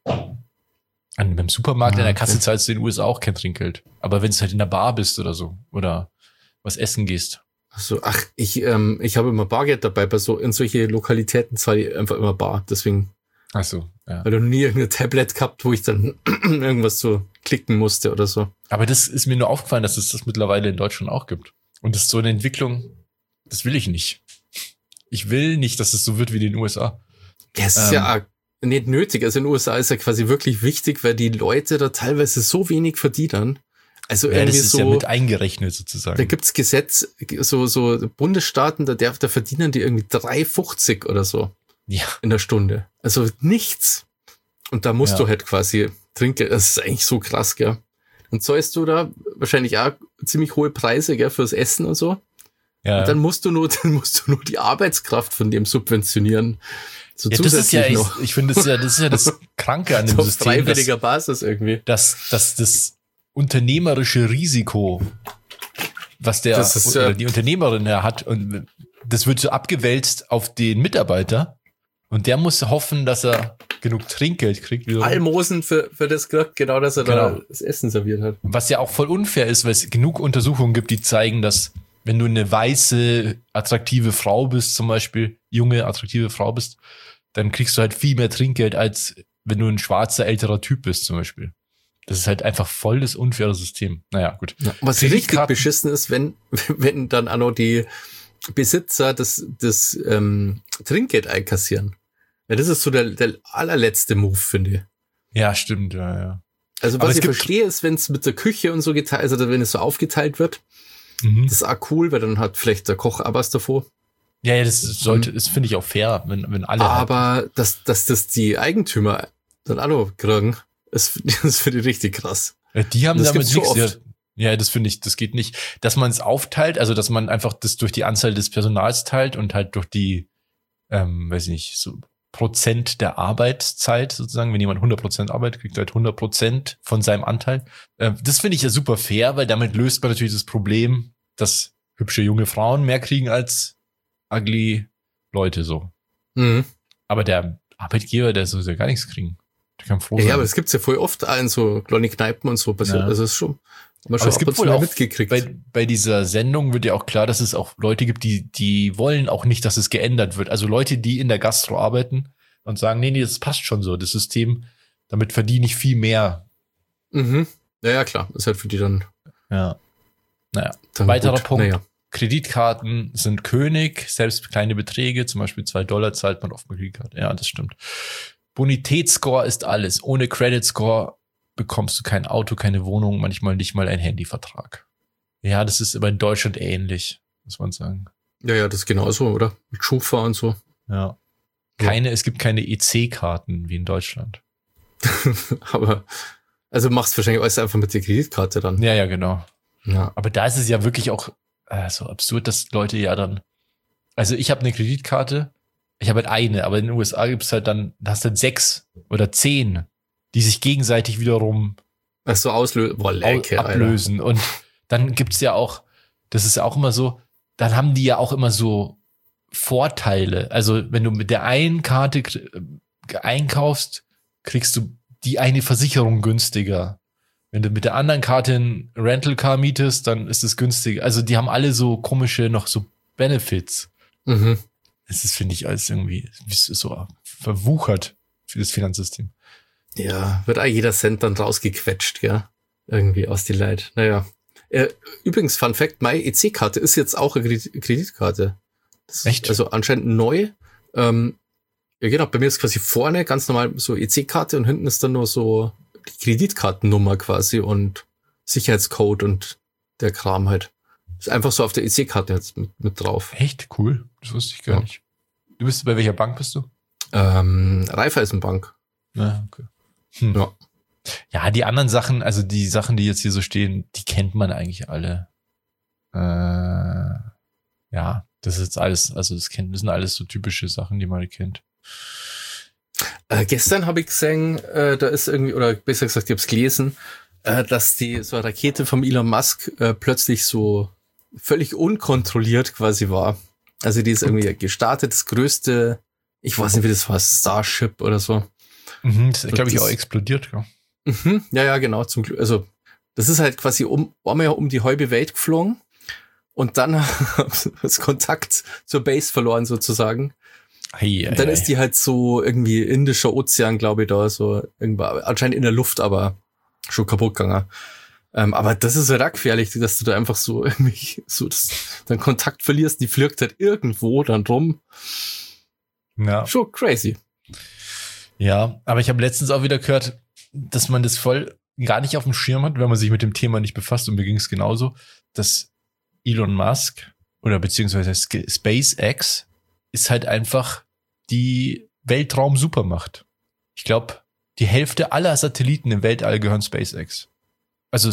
[SPEAKER 1] Beim Supermarkt in der Kasse zahlst du in den USA auch kein Trinkgeld. Aber wenn es halt in der Bar bist oder so oder was essen gehst.
[SPEAKER 2] So, ich habe immer Bargeld dabei, bei in solche Lokalitäten zahle ich einfach immer bar, deswegen.
[SPEAKER 1] Ach so, ja.
[SPEAKER 2] Weil du nie irgendein Tablet gehabt, wo ich dann irgendwas so klicken musste oder so.
[SPEAKER 1] Aber das ist mir nur aufgefallen, dass es das mittlerweile in Deutschland auch gibt. Und das ist so eine Entwicklung, das will ich nicht. Ich will nicht, dass es so wird wie in den USA.
[SPEAKER 2] Ja, es ist ja nicht nötig. Also in den USA ist ja quasi wirklich wichtig, weil die Leute da teilweise so wenig verdienen. Also
[SPEAKER 1] ja,
[SPEAKER 2] irgendwie
[SPEAKER 1] das ist
[SPEAKER 2] so,
[SPEAKER 1] ja mit eingerechnet sozusagen.
[SPEAKER 2] Da gibt's Gesetz, so Bundesstaaten, da verdienen die irgendwie 3,50 oder so in der Stunde. Also nichts. Und da musst du halt quasi trinken. Das ist eigentlich so krass, gell? Und zahlst du da wahrscheinlich auch ziemlich hohe Preise, gell, fürs Essen und so. Ja. Und dann musst du nur die Arbeitskraft von dem subventionieren. So
[SPEAKER 1] das ist ja, ich finde, das ist ja das Kranke an dem
[SPEAKER 2] auf
[SPEAKER 1] System.
[SPEAKER 2] Freiwilliger Basis irgendwie.
[SPEAKER 1] Dass das unternehmerische Risiko, was oder die Unternehmerin hat, und das wird so abgewälzt auf den Mitarbeiter und der muss hoffen, dass er genug Trinkgeld kriegt.
[SPEAKER 2] Almosen für das kriegt, genau, dass er da das Essen serviert hat.
[SPEAKER 1] Was ja auch voll unfair ist, weil es genug Untersuchungen gibt, die zeigen, dass wenn du eine weiße, attraktive Frau bist, zum Beispiel, junge, attraktive Frau bist, dann kriegst du halt viel mehr Trinkgeld, als wenn du ein schwarzer, älterer Typ bist, zum Beispiel. Das ist halt einfach voll das unfaire System. Naja, gut.
[SPEAKER 2] Ja, was richtig beschissen ist, wenn dann auch noch die Besitzer das Trinkgeld einkassieren. Ja, das ist so der allerletzte Move, finde ich.
[SPEAKER 1] Ja, stimmt, ja.
[SPEAKER 2] Also was ich verstehe, ist, wenn es mit der Küche und so geteilt, also wenn es so aufgeteilt wird, das ist auch cool, weil dann hat vielleicht der Koch auch was davor.
[SPEAKER 1] Ja, das finde ich auch fair, wenn alle.
[SPEAKER 2] Aber dass das die Eigentümer dann auch noch kriegen, das finde ich richtig krass.
[SPEAKER 1] Die haben damit nichts. Ja, das finde ich, das geht nicht. Dass man es aufteilt, also dass man einfach das durch die Anzahl des Personals teilt und halt durch die, weiß ich nicht, so Prozent der Arbeitszeit sozusagen. Wenn jemand 100% arbeitet, kriegt er halt 100% von seinem Anteil. Das finde ich ja super fair, weil damit löst man natürlich das Problem, dass hübsche junge Frauen mehr kriegen als ugly Leute so. Mhm. Aber der Arbeitgeber, der soll ja gar nichts kriegen. Der kann froh sein.
[SPEAKER 2] Ja, aber das gibt's ja voll oft in so kleine Kneipen und so. Also das ist schon,
[SPEAKER 1] aber es gibt wohl auch mitgekriegt. Bei dieser Sendung wird ja auch klar, dass es auch Leute gibt, die wollen auch nicht, dass es geändert wird. Also Leute, die in der Gastro arbeiten und sagen, nee, das passt schon so, das System, damit verdiene ich viel mehr.
[SPEAKER 2] Mhm. Ja, klar. Das ist halt für die dann.
[SPEAKER 1] Ja. Naja. Weiterer Punkt. Kreditkarten sind König. Selbst kleine Beträge, zum Beispiel $2 zahlt man oft mit Kreditkarte. Ja, das stimmt. Bonitätsscore ist alles. Ohne Credit Score bekommst du kein Auto, keine Wohnung, manchmal nicht mal einen Handyvertrag. Ja, das ist aber in Deutschland ähnlich, muss man sagen.
[SPEAKER 2] Ja, das ist genauso, oder? Mit Schufa und so.
[SPEAKER 1] Ja. Es gibt keine EC-Karten wie in Deutschland.
[SPEAKER 2] Aber, also machst du wahrscheinlich alles einfach mit der Kreditkarte dann.
[SPEAKER 1] Ja, genau. Ja. Aber da ist es ja wirklich auch so absurd, dass Leute ja dann, also ich habe eine Kreditkarte, ich habe halt eine, aber in den USA gibt's halt dann, da hast du halt 6 oder 10, die sich gegenseitig wiederum ablösen. Alter. Und dann gibt's ja auch, das ist ja auch immer so, dann haben die ja auch immer so Vorteile. Also wenn du mit der einen Karte einkaufst, kriegst du die eine Versicherung günstiger. Wenn du mit der anderen Karte ein Rental-Car mietest, dann ist es günstiger. Also die haben alle so komische, noch so Benefits. Mhm. Das ist, finde ich, alles irgendwie so verwuchert für das Finanzsystem.
[SPEAKER 2] Ja, wird eigentlich jeder Cent dann rausgequetscht, ja. Irgendwie aus die Leid. Naja. Übrigens, Fun Fact, meine EC-Karte ist jetzt auch eine Kreditkarte.
[SPEAKER 1] Echt?
[SPEAKER 2] Also anscheinend neu. Ja genau, bei mir ist quasi vorne ganz normal so EC-Karte und hinten ist dann nur so die Kreditkartennummer quasi und Sicherheitscode und der Kram halt. Ist einfach so auf der EC-Karte jetzt mit drauf.
[SPEAKER 1] Echt? Cool. Das wusste ich gar nicht. Bei welcher Bank bist du?
[SPEAKER 2] Raiffeisenbank.
[SPEAKER 1] Ja, okay. Ja, die anderen Sachen, also die Sachen, die jetzt hier so stehen, die kennt man eigentlich alle. Ja, das ist jetzt alles, also das sind alles so typische Sachen, die man kennt.
[SPEAKER 2] Gestern habe ich gesehen, da ist irgendwie, oder besser gesagt, ich habe es gelesen, dass so eine Rakete vom Elon Musk plötzlich so völlig unkontrolliert quasi war. Also die ist irgendwie gestartet, das größte, ich weiß nicht, wie das war, Starship oder so.
[SPEAKER 1] Mhm, das ist, glaube ich, auch explodiert, ja.
[SPEAKER 2] Mhm, ja, genau, zum Glück. Also das ist halt quasi einmal um die halbe Welt geflogen und dann das Kontakt zur Base verloren sozusagen. Und dann ist die halt so irgendwie Indischer Ozean, glaube ich, da so irgendwo, anscheinend in der Luft, aber schon kaputt gegangen. Aber das ist halt auch gefährlich, dass du da einfach so irgendwie so dann Kontakt verlierst, die fliegt halt irgendwo dann rum.
[SPEAKER 1] Ja.
[SPEAKER 2] Schon crazy.
[SPEAKER 1] Ja, aber ich habe letztens auch wieder gehört, dass man das voll gar nicht auf dem Schirm hat, wenn man sich mit dem Thema nicht befasst, und mir ging es genauso, dass Elon Musk oder beziehungsweise SpaceX ist halt einfach die Weltraum-Supermacht. Ich glaube, die Hälfte aller Satelliten im Weltall gehören SpaceX. Also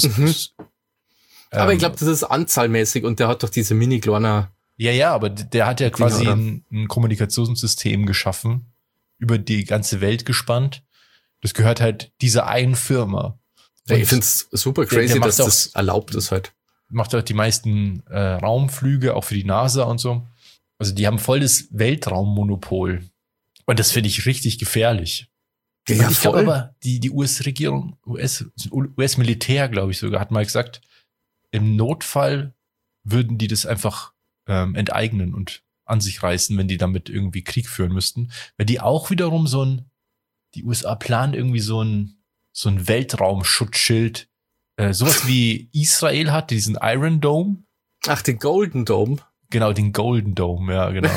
[SPEAKER 2] aber ich glaube, das ist anzahlmäßig und der hat doch diese Mini-Glorner.
[SPEAKER 1] Ja, aber der hat ja quasi ein Kommunikationssystem geschaffen, über die ganze Welt gespannt. Das gehört halt dieser einen Firma.
[SPEAKER 2] Ja, ich find's super crazy, dass das erlaubt ist halt.
[SPEAKER 1] Macht auch die meisten Raumflüge, auch für die NASA und so. Also die haben voll das Weltraummonopol. Und das finde ich richtig gefährlich.
[SPEAKER 2] Ja,
[SPEAKER 1] ich glaube aber, die US-Regierung, US-Militär, glaube ich sogar, hat mal gesagt, im Notfall würden die das einfach enteignen und an sich reißen, wenn die damit irgendwie Krieg führen müssten. Weil die auch wiederum die USA planen irgendwie so ein Weltraumschutzschild, sowas wie Israel hat, diesen Iron Dome.
[SPEAKER 2] Ach, den Golden Dome.
[SPEAKER 1] Genau, den Golden Dome, ja, genau.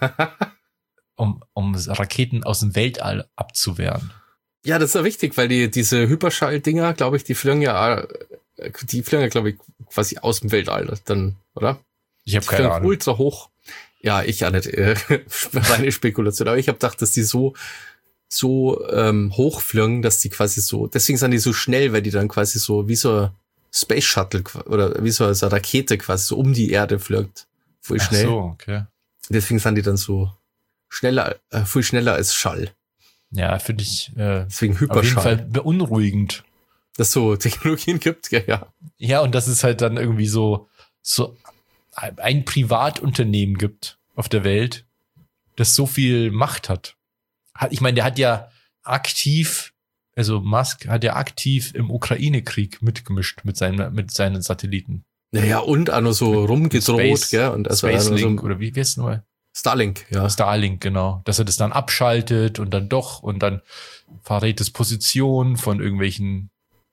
[SPEAKER 1] um Raketen aus dem Weltall abzuwehren.
[SPEAKER 2] Ja, das ist ja wichtig, weil diese Hyperschall-Dinger, glaube ich, die fliegen ja, glaube ich, quasi aus dem Weltall dann, oder?
[SPEAKER 1] Ich habe keine Ahnung.
[SPEAKER 2] Ultra hoch. Ja, ich ja nicht. Reine Spekulation. Aber ich habe gedacht, dass die so so hochfliegen, dass die quasi so, deswegen sind die so schnell, weil die dann quasi so wie so ein Space Shuttle oder wie so eine Rakete quasi so um die Erde fliegt. Voll schnell.
[SPEAKER 1] Ach so, okay.
[SPEAKER 2] Deswegen sind die dann so schneller, viel schneller als Schall.
[SPEAKER 1] Ja, finde ich
[SPEAKER 2] deswegen Hyperschall.
[SPEAKER 1] Auf jeden Fall beunruhigend.
[SPEAKER 2] Dass so Technologien gibt, ja.
[SPEAKER 1] Ja, und dass es halt dann irgendwie so ein Privatunternehmen gibt auf der Welt, das so viel Macht hat. Ich meine, der hat ja aktiv, also Musk hat ja aktiv im Ukraine-Krieg mitgemischt mit seinen Satelliten.
[SPEAKER 2] Naja, und auch noch so rumgedroht, gell? Und also
[SPEAKER 1] Spacelink, oder wie heißt es nochmal?
[SPEAKER 2] Starlink, ja.
[SPEAKER 1] Starlink, genau. Dass er das dann abschaltet und dann doch und dann verrät es Positionen von irgendwelchen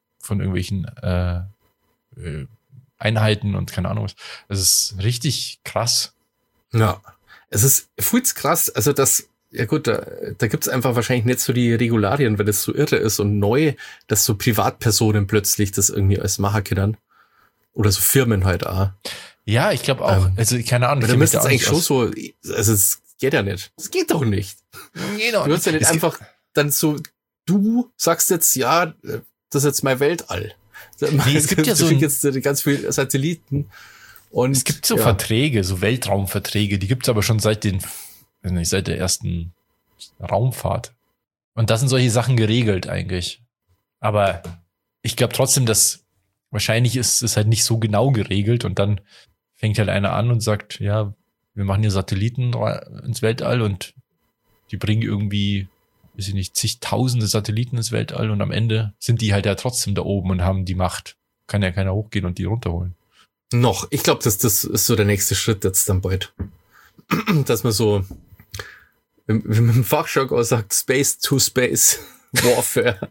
[SPEAKER 1] Einheiten und keine Ahnung was. Das ist richtig krass.
[SPEAKER 2] Ja, es ist voll krass, also das, ja gut, da gibt's einfach wahrscheinlich nicht so die Regularien, weil das so irre ist und neu, dass so Privatpersonen plötzlich das irgendwie als machen können. Oder so Firmen halt auch.
[SPEAKER 1] Ja, ich glaube auch. Also keine Ahnung.
[SPEAKER 2] Aber da müsste es eigentlich schon so, also es geht ja nicht. Es geht doch nicht.
[SPEAKER 1] Genau.
[SPEAKER 2] Du wirst ja nicht einfach dann so, du sagst jetzt, ja, das ist jetzt mein Weltall.
[SPEAKER 1] Nee, es gibt ja so
[SPEAKER 2] jetzt ganz viele Satelliten. Und
[SPEAKER 1] es gibt so Verträge, so Weltraumverträge, die gibt's aber schon seit der ersten Raumfahrt. Und da sind solche Sachen geregelt eigentlich. Aber ich glaube trotzdem, dass wahrscheinlich ist es halt nicht so genau geregelt und dann fängt halt einer an und sagt, ja, wir machen hier Satelliten ins Weltall und die bringen irgendwie, weiß ich nicht, zigtausende Satelliten ins Weltall und am Ende sind die halt ja trotzdem da oben und haben die Macht. Kann ja keiner hochgehen und die runterholen.
[SPEAKER 2] Noch. Ich glaube, das ist so der nächste Schritt jetzt dann bald. Dass man so, wenn man im Fachjargon sagt, Space to Space Warfare.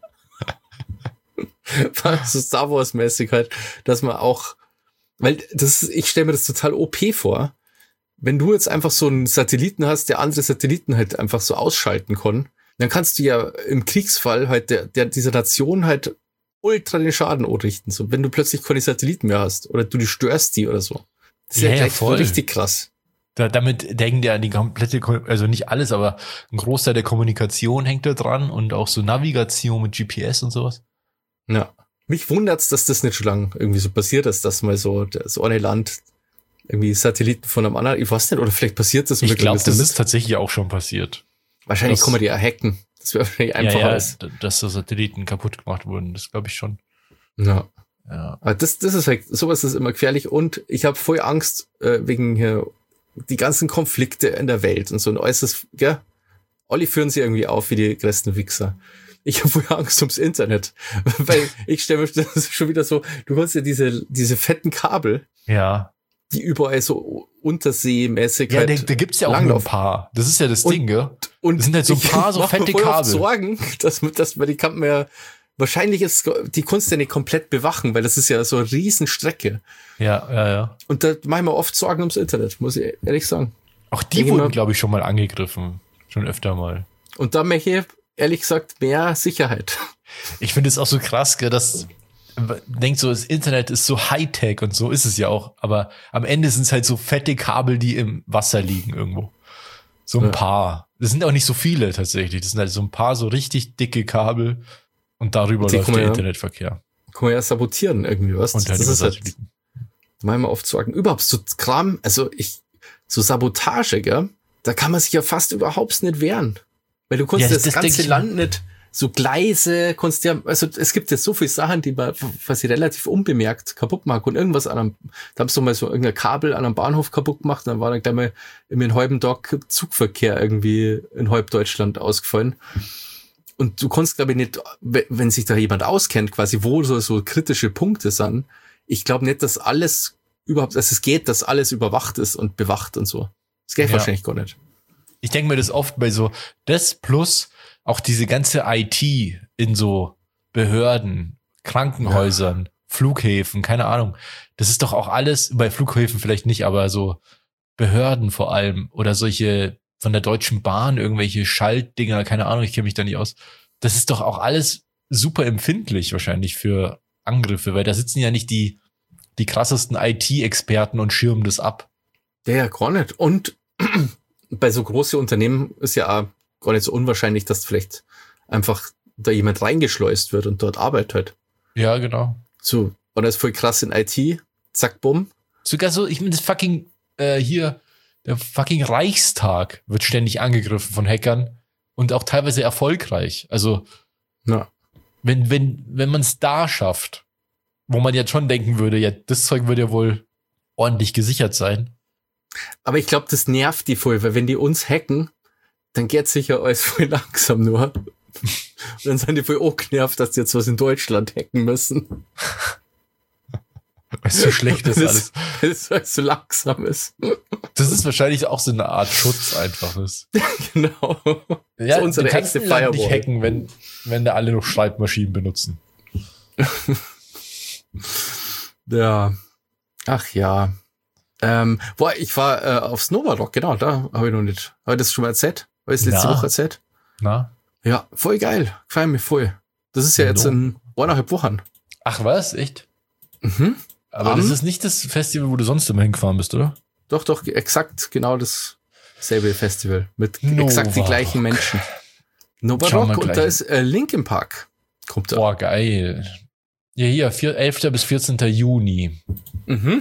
[SPEAKER 2] So Star Wars mäßig halt, dass man auch, weil ich stelle mir das total OP vor, wenn du jetzt einfach so einen Satelliten hast, der andere Satelliten halt einfach so ausschalten kann, dann kannst du ja im Kriegsfall halt dieser Nation halt ultra den Schaden anrichten, so wenn du plötzlich keine Satelliten mehr hast oder du die störst die oder so. Das ist ja gleich voll richtig krass.
[SPEAKER 1] Damit denkt ja die komplette, also nicht alles, aber ein Großteil der Kommunikation hängt da dran und auch so Navigation mit GPS und sowas.
[SPEAKER 2] Ja. Mich wundert's, dass das nicht schon lange irgendwie so passiert ist, dass mal so eine Land irgendwie Satelliten von einem anderen, ich weiß nicht, oder vielleicht passiert das.
[SPEAKER 1] Ich glaube, das ist tatsächlich auch schon passiert.
[SPEAKER 2] Wahrscheinlich kann man die ja hacken. Das wäre wahrscheinlich einfacher.
[SPEAKER 1] Ja, dass so Satelliten kaputt gemacht wurden, das glaube ich schon.
[SPEAKER 2] Ja. Aber das ist halt, sowas ist immer gefährlich und ich habe voll Angst wegen hier die ganzen Konflikte in der Welt und so ein äußerst, gell? Alle führen sie irgendwie auf wie die größten Wichser. Ich habe wohl Angst ums Internet, weil ich stelle mir das ist schon wieder so, du kannst ja diese fetten Kabel, die überall so unterseemäßig
[SPEAKER 1] ja, da gibt's ja auch nur ein paar. Das ist ja das Ding, gell? Und das sind halt so ein paar so fette Kabel.
[SPEAKER 2] Sorgen, dass man die kann man ja, wahrscheinlich ist die Kunst ja nicht komplett bewachen, weil das ist ja so eine Riesenstrecke.
[SPEAKER 1] Ja.
[SPEAKER 2] Und da machen wir oft Sorgen ums Internet, muss ich ehrlich sagen.
[SPEAKER 1] Auch die wurden, glaube ich, schon mal angegriffen. Schon öfter mal.
[SPEAKER 2] Und da möchte ich, ehrlich gesagt, mehr Sicherheit.
[SPEAKER 1] Ich finde es auch so krass, dass denkt so, das Internet ist so Hightech und so ist es ja auch. Aber am Ende sind es halt so fette Kabel, die im Wasser liegen irgendwo. So ein paar. Das sind auch nicht so viele tatsächlich. Das sind halt so ein paar so richtig dicke Kabel und darüber läuft der Internetverkehr.
[SPEAKER 2] Kann man ja sabotieren irgendwie, was?
[SPEAKER 1] Und halt
[SPEAKER 2] das ist halt, manchmal oft Sorgen. Überhaupt so Kram, so Sabotage, gell? Da kann man sich ja fast überhaupt nicht wehren. Weil du kannst das ganze Land nicht, so Gleise, also es gibt jetzt so viele Sachen, die man quasi relativ unbemerkt kaputt machen und irgendwas da haben sie mal so irgendein Kabel an einem Bahnhof kaputt gemacht und dann war dann gleich mal in einem halben Tag Zugverkehr irgendwie in halb Deutschland ausgefallen. Und du kannst, glaube ich, nicht, wenn sich da jemand auskennt, quasi, wo so kritische Punkte sind, ich glaube nicht, dass alles überhaupt, dass es geht, dass alles überwacht ist und bewacht und so. Das geht wahrscheinlich gar nicht.
[SPEAKER 1] Ich denke mir das oft bei so, das plus auch diese ganze IT in so Behörden, Krankenhäusern, Flughäfen, keine Ahnung. Das ist doch auch alles, bei Flughäfen vielleicht nicht, aber so Behörden vor allem oder solche von der Deutschen Bahn, irgendwelche Schaltdinger, keine Ahnung, ich kenne mich da nicht aus. Das ist doch auch alles super empfindlich wahrscheinlich für Angriffe, weil da sitzen ja nicht die krassesten IT-Experten und schirmen das ab.
[SPEAKER 2] Ja, gar nicht. Und bei so großen Unternehmen ist ja auch gar nicht so unwahrscheinlich, dass vielleicht einfach da jemand reingeschleust wird und dort arbeitet halt.
[SPEAKER 1] Ja, genau.
[SPEAKER 2] So, und das ist voll krass in IT. Zack, bumm.
[SPEAKER 1] Sogar so, ich meine, das fucking, der fucking Reichstag wird ständig angegriffen von Hackern und auch teilweise erfolgreich. Also,
[SPEAKER 2] ja.
[SPEAKER 1] wenn man es da schafft, wo man jetzt schon denken würde, ja, das Zeug wird ja wohl ordentlich gesichert sein.
[SPEAKER 2] Aber ich glaube, das nervt die voll, weil wenn die uns hacken, dann geht sicher alles voll langsam nur. Und dann sind die voll auch genervt, dass die jetzt was in Deutschland hacken müssen.
[SPEAKER 1] Weil es so schlecht ist alles.
[SPEAKER 2] Weil es so langsam ist.
[SPEAKER 1] Das ist wahrscheinlich auch so eine Art Schutz einfach ist.
[SPEAKER 2] Genau.
[SPEAKER 1] Ja, so du kannst ein Land nicht hacken, wenn da alle noch Schreibmaschinen benutzen.
[SPEAKER 2] Ja. Ach ja. Ich war aufs Novarock, genau, da habe ich noch nicht. Habe ich das schon mal erzählt? Habe ich das letzte Woche erzählt?
[SPEAKER 1] Na?
[SPEAKER 2] Ja, voll geil. Gefällt mir voll. Das ist ja jetzt in 1,5 Wochen.
[SPEAKER 1] Ach was? Echt?
[SPEAKER 2] Mhm.
[SPEAKER 1] Aber das ist nicht das Festival, wo du sonst immer hingefahren bist, oder?
[SPEAKER 2] Doch, exakt genau dasselbe Festival. Mit exakt die gleichen Menschen. Novarock und da ist Linkin Park. Kommt da.
[SPEAKER 1] Boah, geil. Ja, hier, 11. bis 14. Juni.
[SPEAKER 2] Mhm.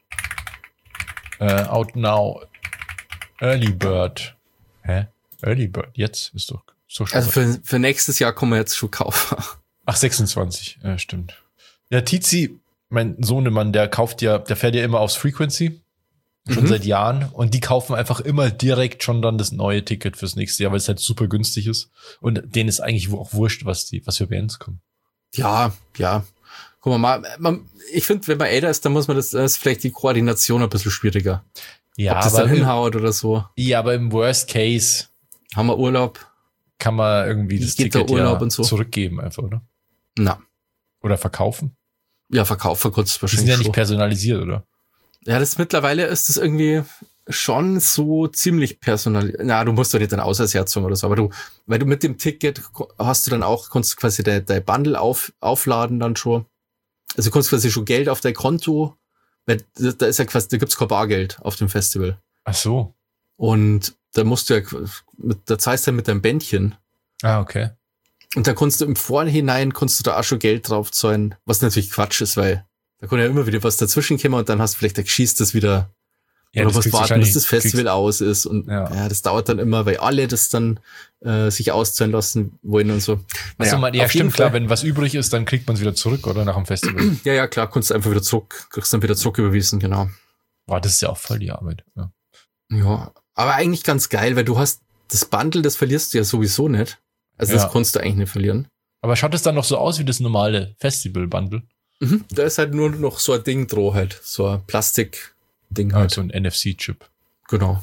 [SPEAKER 1] Out now. Early Bird. Hä? Early Bird? Jetzt ist doch so schön.
[SPEAKER 2] Also für nächstes Jahr können wir jetzt schon kaufen.
[SPEAKER 1] Ach, 26. Ja, stimmt. Ja, Tizi, mein Sohnemann, der fährt ja immer aufs Frequency. Schon seit Jahren. Und die kaufen einfach immer direkt schon dann das neue Ticket fürs nächste Jahr, weil es halt super günstig ist. Und denen ist eigentlich auch wurscht, was für Bands kommen.
[SPEAKER 2] Ja. Guck mal, ich finde, wenn man älter ist, dann muss man das ist vielleicht die Koordination ein bisschen schwieriger.
[SPEAKER 1] Ja,
[SPEAKER 2] ob das
[SPEAKER 1] aber
[SPEAKER 2] dann hinhaut oder so.
[SPEAKER 1] Ja, aber im Worst Case
[SPEAKER 2] haben wir Urlaub.
[SPEAKER 1] Kann man irgendwie das Ticket
[SPEAKER 2] und so
[SPEAKER 1] zurückgeben einfach, oder?
[SPEAKER 2] Na.
[SPEAKER 1] Oder verkaufen?
[SPEAKER 2] Ja, verkaufen kurz wahrscheinlich.
[SPEAKER 1] Die sind ja nicht personalisiert, oder?
[SPEAKER 2] Ja, mittlerweile ist das irgendwie schon so ziemlich personalisiert. Na, du musst doch nicht deine Ausweisherzung oder so, aber weil du mit dem Ticket konntest du quasi dein Bundle aufladen dann schon. Also du kannst quasi schon Geld auf dein Konto, weil da ist ja quasi, da gibt's kein Bargeld auf dem Festival.
[SPEAKER 1] Ach so.
[SPEAKER 2] Und da musst du ja, da zahlst du ja mit deinem Bändchen.
[SPEAKER 1] Ah, okay.
[SPEAKER 2] Und da kannst du im Vorhinein da auch schon Geld drauf zahlen, was natürlich Quatsch ist, weil da kann ja immer wieder was dazwischen kommen und dann hast du vielleicht, da schießt das wieder. Ja, oder was warten, bis das Festival aus ist. Und ja, das dauert dann immer, weil alle das dann sich auszahlen lassen wollen und so.
[SPEAKER 1] Naja, also ja, stimmt, klar, wenn was übrig ist, dann kriegt man es wieder zurück, oder? Nach dem Festival.
[SPEAKER 2] Ja, klar, kriegst dann wieder zurück überwiesen, genau.
[SPEAKER 1] Boah, das ist ja auch voll die Arbeit.
[SPEAKER 2] Ja, aber eigentlich ganz geil, weil du hast das Bundle, das verlierst du ja sowieso nicht. Also das kannst du eigentlich nicht verlieren.
[SPEAKER 1] Aber schaut es dann noch so aus wie das normale Festival-Bundle?
[SPEAKER 2] Mhm. Da ist halt nur noch so ein Ding drauf halt. So ein Plastik-Ding halt.
[SPEAKER 1] So ein NFC-Chip.
[SPEAKER 2] Genau.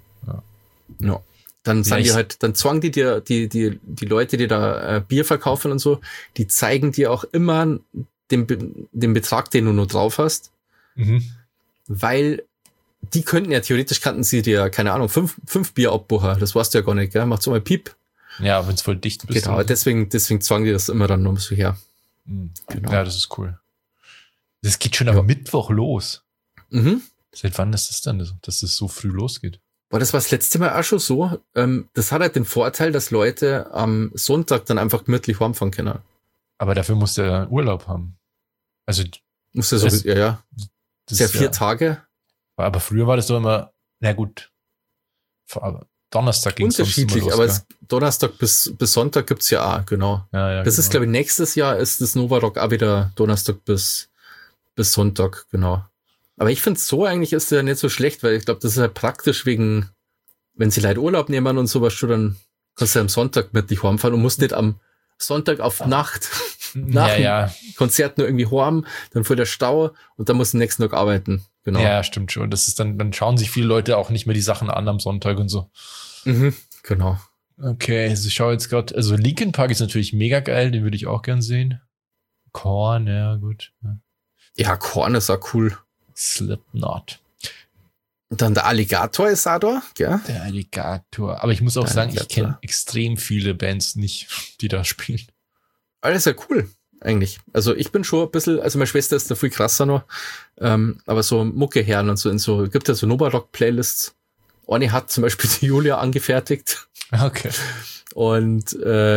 [SPEAKER 2] Ja. Dann sagen die halt, dann zwangen die dir, die Leute, die da Bier verkaufen und so, die zeigen dir auch immer den Betrag, den du nur drauf hast.
[SPEAKER 1] Mhm.
[SPEAKER 2] Weil die könnten sie dir, keine Ahnung, fünf Bier abbuchen. Das weißt du ja gar nicht, gell? Macht so mal Piep.
[SPEAKER 1] Ja, wenn es voll dicht ist.
[SPEAKER 2] Genau, deswegen zwangen die das immer dann nur so her.
[SPEAKER 1] Mhm. Genau. Ja, das ist cool. Das geht schon aber Mittwoch los.
[SPEAKER 2] Mhm.
[SPEAKER 1] Seit wann ist das dann, dass es so früh losgeht?
[SPEAKER 2] War das das letzte Mal auch schon so? Das hat halt den Vorteil, dass Leute am Sonntag dann einfach gemütlich heimfahren können.
[SPEAKER 1] Aber dafür musst du ja Urlaub haben. Also
[SPEAKER 2] musst du so, ja. Das ist ja 4 Tage.
[SPEAKER 1] Aber früher war das doch immer, na gut, Donnerstag ging es
[SPEAKER 2] unterschiedlich, los, aber Donnerstag bis Sonntag gibt's ja auch, genau.
[SPEAKER 1] Ja,
[SPEAKER 2] das ist, glaube ich, nächstes Jahr ist das Novarock auch wieder Donnerstag bis Sonntag, genau. Aber ich finde so eigentlich ist ja nicht so schlecht, weil ich glaube, das ist halt praktisch wegen, wenn sie Leute Urlaub nehmen und sowas schon, dann kannst du am Sonntag mit dich heimfahren und musst nicht am Sonntag auf Nacht nach dem Konzert nur irgendwie heim, dann voll der Stau und dann musst du den nächsten Tag arbeiten. Genau.
[SPEAKER 1] Ja, stimmt schon. Das ist dann schauen sich viele Leute auch nicht mehr die Sachen an am Sonntag und so.
[SPEAKER 2] Mhm, genau.
[SPEAKER 1] Okay, also ich schaue jetzt gerade, also Linkin Park ist natürlich mega geil, den würde ich auch gern sehen. Korn, ja gut.
[SPEAKER 2] Ja, Korn ist auch cool.
[SPEAKER 1] Slipknot.
[SPEAKER 2] Dann der Alligator ist auch da, gell?
[SPEAKER 1] Der Alligator. Aber ich muss auch sagen, ich kenne extrem viele Bands nicht, die da spielen.
[SPEAKER 2] Alles ja cool, eigentlich. Also ich bin schon ein bisschen, also meine Schwester ist da viel krasser noch, aber so Muckeherren und so, gibt ja so Novarock-Playlists. Eine hat zum Beispiel die Julia angefertigt.
[SPEAKER 1] Okay.
[SPEAKER 2] Und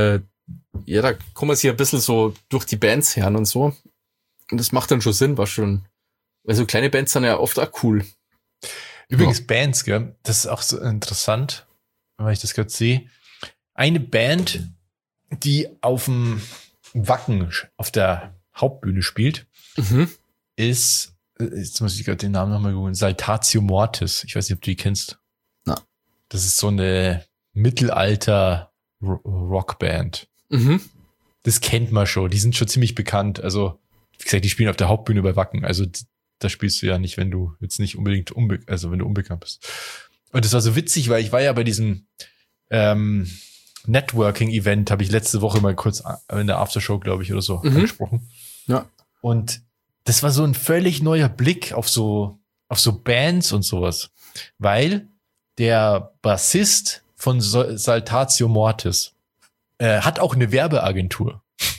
[SPEAKER 2] Ja, da kommt man sich ein bisschen so durch die Bands her und so. Und das macht dann schon Sinn, war schon. Weil so kleine Bands sind ja oft auch cool.
[SPEAKER 1] Übrigens Bands, gell? Das ist auch so interessant, weil ich das gerade sehe. Eine Band, die auf dem Wacken auf der Hauptbühne spielt, ist, jetzt muss ich gerade den Namen nochmal googeln, Saltatio Mortis. Ich weiß nicht, ob du die kennst.
[SPEAKER 2] Na.
[SPEAKER 1] Das ist so eine Mittelalter-Rockband. Das kennt man schon. Die sind schon ziemlich bekannt. Also, wie gesagt, die spielen auf der Hauptbühne bei Wacken. Also, da spielst du ja nicht, wenn du jetzt nicht unbedingt wenn du unbekannt bist. Und das war so witzig, weil ich war ja bei diesem Networking-Event, habe ich letzte Woche mal kurz in der Aftershow, glaube ich, oder so angesprochen.
[SPEAKER 2] Ja.
[SPEAKER 1] Und das war so ein völlig neuer Blick auf so Bands und sowas. Weil der Bassist von Saltatio Mortis hat auch eine Werbeagentur.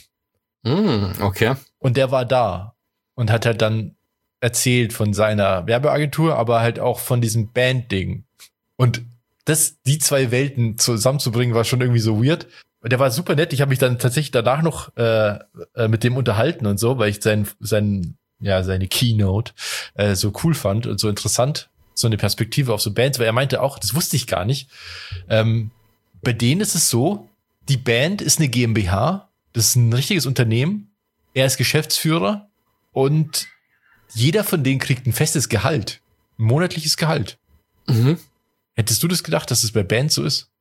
[SPEAKER 2] Okay.
[SPEAKER 1] Und der war da und hat halt dann erzählt von seiner Werbeagentur, aber halt auch von diesem Band-Ding. Und die zwei Welten zusammenzubringen, war schon irgendwie so weird. Und der war super nett. Ich habe mich dann tatsächlich danach noch mit dem unterhalten und so, weil ich seine Keynote so cool fand und so interessant, so eine Perspektive auf so Bands, weil er meinte auch, das wusste ich gar nicht. Bei denen ist es so, die Band ist eine GmbH, das ist ein richtiges Unternehmen, er ist Geschäftsführer und jeder von denen kriegt ein festes Gehalt, ein monatliches Gehalt. Hättest du das gedacht, dass es bei Bands so ist?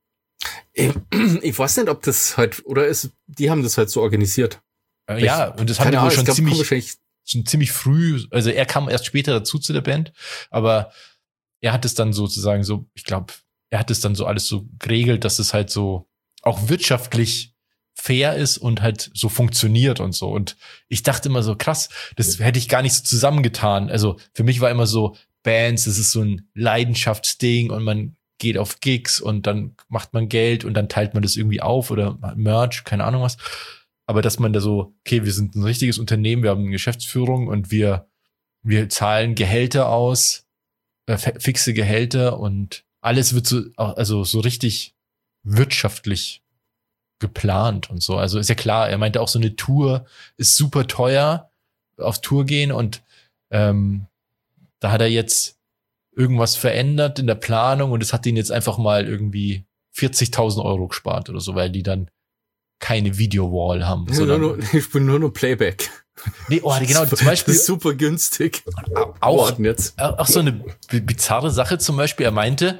[SPEAKER 2] Ich weiß nicht, ob das halt, die haben das halt so organisiert.
[SPEAKER 1] Ja, und das haben die wohl schon ziemlich früh, also er kam erst später dazu zu der Band, aber er hat es dann sozusagen so, ich glaube, er hat es dann so alles so geregelt, dass es halt so auch wirtschaftlich fair ist und halt so funktioniert und so. Und ich dachte immer so, krass, das hätte ich gar nicht so zusammengetan. Also für mich war immer so, Bands, das ist so ein Leidenschaftsding und man geht auf Gigs und dann macht man Geld und dann teilt man das irgendwie auf oder Merch, keine Ahnung was. Aber dass man da so, okay, wir sind ein richtiges Unternehmen, wir haben eine Geschäftsführung und wir zahlen Gehälter aus, fixe Gehälter und alles wird so richtig wirtschaftlich geplant und so. Also ist ja klar, er meinte auch, so eine Tour ist super teuer, auf Tour gehen und da hat er jetzt irgendwas verändert in der Planung und es hat ihn jetzt einfach mal irgendwie 40.000 € gespart oder so, weil die dann keine Videowall haben.
[SPEAKER 2] Ich bin nur noch Playback.
[SPEAKER 1] Nee, genau, zum Beispiel.
[SPEAKER 2] Das ist super günstig.
[SPEAKER 1] Auch so eine bizarre Sache zum Beispiel, er meinte,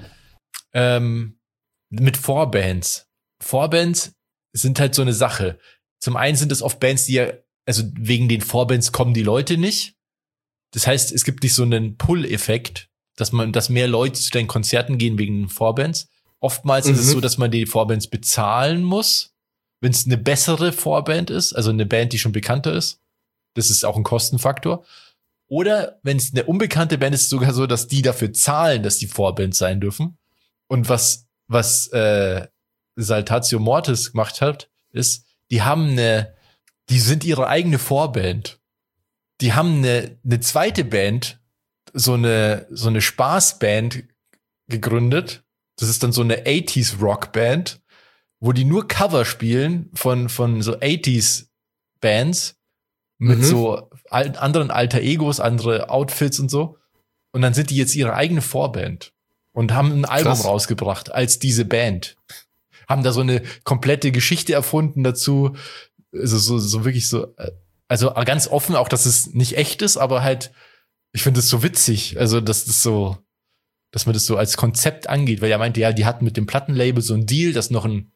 [SPEAKER 1] mit Vorbands. Vorbands sind halt so eine Sache. Zum einen sind es oft Bands, also wegen den Vorbands kommen die Leute nicht. Das heißt, es gibt nicht so einen Pull-Effekt, dass mehr Leute zu den Konzerten gehen wegen den Vorbands. Oftmals ist es so, dass man die Vorbands bezahlen muss, wenn es eine bessere Vorband ist, also eine Band, die schon bekannter ist. Das ist auch ein Kostenfaktor. Oder wenn es eine unbekannte Band ist, sogar so, dass die dafür zahlen, dass die Vorband sein dürfen. Und was Saltatio Mortis gemacht hat, ist, die sind ihre eigene Vorband. Die haben eine zweite Band, so eine Spaßband gegründet. Das ist dann so eine 80s Rockband, wo die nur Cover spielen von so 80s Bands mit so anderen Alter Egos, andere Outfits und so. Und dann sind die jetzt ihre eigene Vorband und haben ein Album rausgebracht als diese Band. Haben da so eine komplette Geschichte erfunden dazu. Also so wirklich so, also ganz offen auch, dass es nicht echt ist, aber halt, ich finde es so witzig. Also, dass man das so als Konzept angeht, weil er meinte, ja, die hatten mit dem Plattenlabel so einen Deal, dass noch ein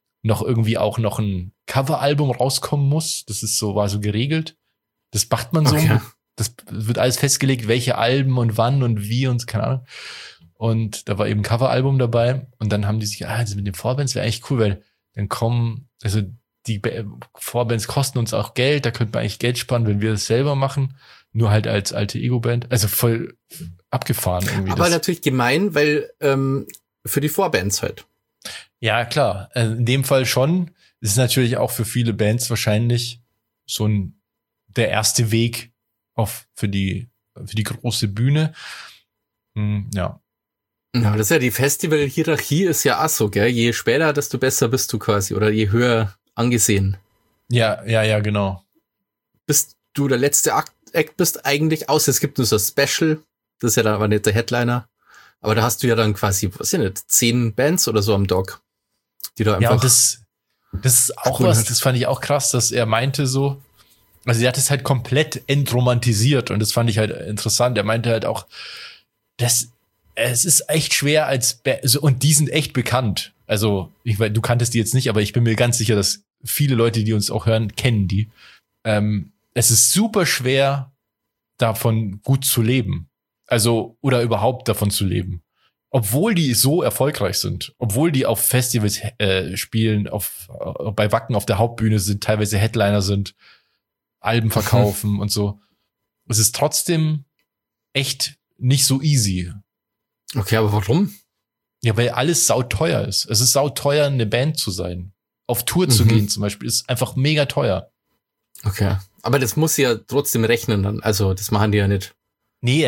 [SPEAKER 1] Coveralbum rauskommen muss. Das war so geregelt. Das macht man so. Okay. Das wird alles festgelegt, welche Alben und wann und wie und keine Ahnung. Und da war eben ein Coveralbum dabei. Und dann haben die sich, das mit den Vorbands wäre eigentlich cool, weil dann die Vorbands kosten uns auch Geld, da könnte man eigentlich Geld sparen, wenn wir das selber machen. Nur halt als alte Ego-Band. Also voll abgefahren irgendwie.
[SPEAKER 2] Aber natürlich gemein, weil für die Vorbands halt.
[SPEAKER 1] Ja, klar. In dem Fall schon. Es ist natürlich auch für viele Bands wahrscheinlich so der erste Weg für die große Bühne. Ja.
[SPEAKER 2] Ja, das ist ja die Festival-Hierarchie ist ja auch so, gell? Je später, desto besser bist du quasi. Oder je höher angesehen.
[SPEAKER 1] Ja, genau.
[SPEAKER 2] Bis du der letzte Act bist eigentlich, außer es gibt nur so ein Special, das ist ja dann aber nicht der Headliner, aber da hast du ja dann quasi, 10 Bands oder so am Dock, die da einfach...
[SPEAKER 1] Ja, und das ist auch was, das fand ich auch krass, dass er meinte so, also er hat es halt komplett entromantisiert und das fand ich halt interessant. Er meinte halt auch, es ist echt schwer und die sind echt bekannt. Also, du kanntest die jetzt nicht, aber ich bin mir ganz sicher, dass viele Leute, die uns auch hören, kennen die. Es ist super schwer, davon gut zu leben. Also, oder überhaupt davon zu leben. Obwohl die so erfolgreich sind, obwohl die auf Festivals spielen, bei Wacken auf der Hauptbühne sind, teilweise Headliner sind, Alben verkaufen und so. Es ist trotzdem echt nicht so easy.
[SPEAKER 2] Okay, aber warum?
[SPEAKER 1] Ja, weil alles sauteuer ist. Es ist sauteuer, eine Band zu sein. Auf Tour zu gehen zum Beispiel ist einfach mega teuer.
[SPEAKER 2] Okay, aber das muss ja trotzdem rechnen dann. Also das machen die ja nicht.
[SPEAKER 1] Nee,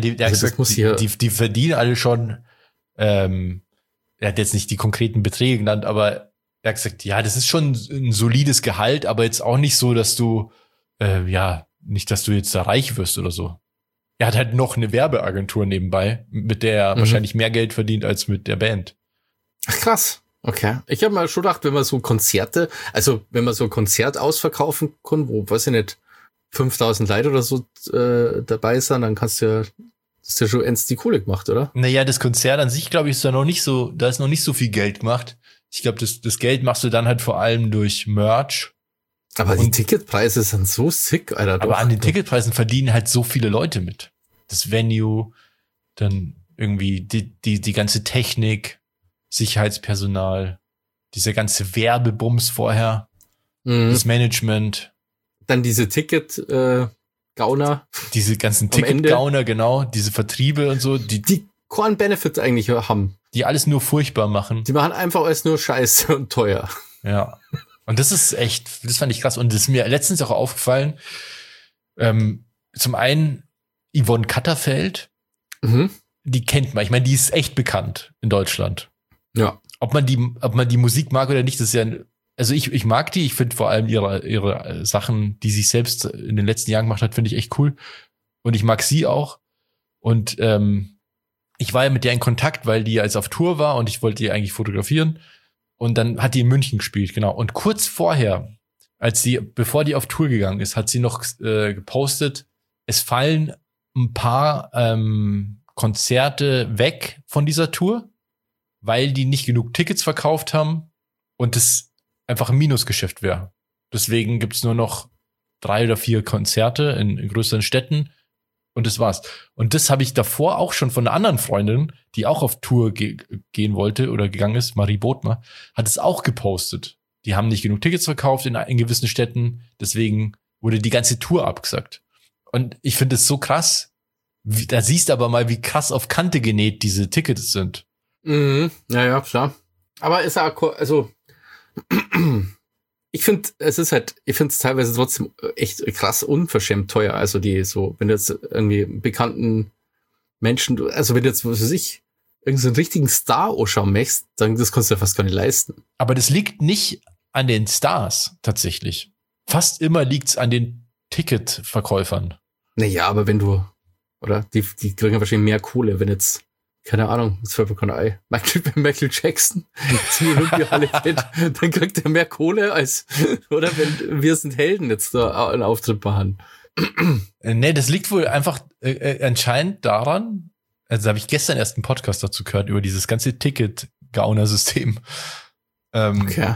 [SPEAKER 1] die verdienen alle schon. Er hat jetzt nicht die konkreten Beträge genannt, aber er hat gesagt, ja, das ist schon ein solides Gehalt, aber jetzt auch nicht so, dass du nicht, dass du jetzt da reich wirst oder so. Er hat halt noch eine Werbeagentur nebenbei, mit der er wahrscheinlich mehr Geld verdient als mit der Band.
[SPEAKER 2] Ach, krass. Okay. Ich habe mal schon gedacht, wenn man so ein Konzert ausverkaufen kann, wo, weiß ich nicht, 5000 Leute oder so dabei sind, dann hast du ja schon ernst die Kohle gemacht, oder?
[SPEAKER 1] Naja, das Konzert an sich, glaube ich, ist da ist noch nicht so viel Geld gemacht. Ich glaube, das Geld machst du dann halt vor allem durch Merch.
[SPEAKER 2] Aber die Ticketpreise sind so sick, Alter.
[SPEAKER 1] Aber an den Ticketpreisen verdienen halt so viele Leute mit. Das Venue, dann irgendwie die ganze Technik, Sicherheitspersonal, dieser ganze Werbebums vorher, das Management.
[SPEAKER 2] Dann diese Ticket-Gauner.
[SPEAKER 1] Diese ganzen Ticket-Gauner, genau, diese Vertriebe und so. Die
[SPEAKER 2] keinen Benefit eigentlich haben.
[SPEAKER 1] Die alles nur furchtbar machen.
[SPEAKER 2] Die machen einfach alles nur scheiße und teuer.
[SPEAKER 1] Ja. Und das fand ich krass. Und das ist mir letztens auch aufgefallen. Zum einen Yvonne Katterfeld, die kennt man. Ich meine, die ist echt bekannt in Deutschland.
[SPEAKER 2] Ja.
[SPEAKER 1] Ob man die Musik mag oder nicht, das ist ja, also ich mag die. Ich finde vor allem ihre Sachen, die sie selbst in den letzten Jahren gemacht hat, finde ich echt cool. Und ich mag sie auch. Und ich war ja mit der in Kontakt, weil die jetzt auf Tour war und ich wollte die eigentlich fotografieren. Und dann hat die in München gespielt, genau. Und kurz vorher, bevor die auf Tour gegangen ist, hat sie noch gepostet, es fallen ein paar Konzerte weg von dieser Tour, weil die nicht genug Tickets verkauft haben und das einfach ein Minusgeschäft wäre. Deswegen gibt's nur noch 3 oder 4 Konzerte in größeren Städten. Und das war's. Und das habe ich davor auch schon von einer anderen Freundin, die auch auf Tour gehen wollte oder gegangen ist, Marie Bodmer, hat es auch gepostet. Die haben nicht genug Tickets verkauft in gewissen Städten, deswegen wurde die ganze Tour abgesagt. Und ich finde es so krass. Da siehst du aber mal, wie krass auf Kante genäht diese Tickets sind.
[SPEAKER 2] Ja, klar. Aber ist ja, also ich finde es teilweise trotzdem echt krass unverschämt teuer. Also wenn du jetzt irgendwie bekannten Menschen, also wenn du jetzt, was weiß ich, irgendeinen so einen richtigen Star anschauen möchtest, dann das kannst du ja fast gar nicht leisten.
[SPEAKER 1] Aber das liegt nicht an den Stars tatsächlich. Fast immer liegt's an den Ticketverkäufern.
[SPEAKER 2] Naja, aber wenn du, oder? Die kriegen ja wahrscheinlich mehr Kohle, wenn jetzt, keine Ahnung, das fällt mir kein Ei. Michael Jackson zum Olympiahalle geht, dann kriegt er mehr Kohle als, oder wenn wir sind Helden jetzt da einen Auftritt machen.
[SPEAKER 1] Nee, das liegt wohl einfach anscheinend daran, also habe ich gestern erst einen Podcast dazu gehört, über dieses ganze Ticket-Gauner-System.
[SPEAKER 2] Okay.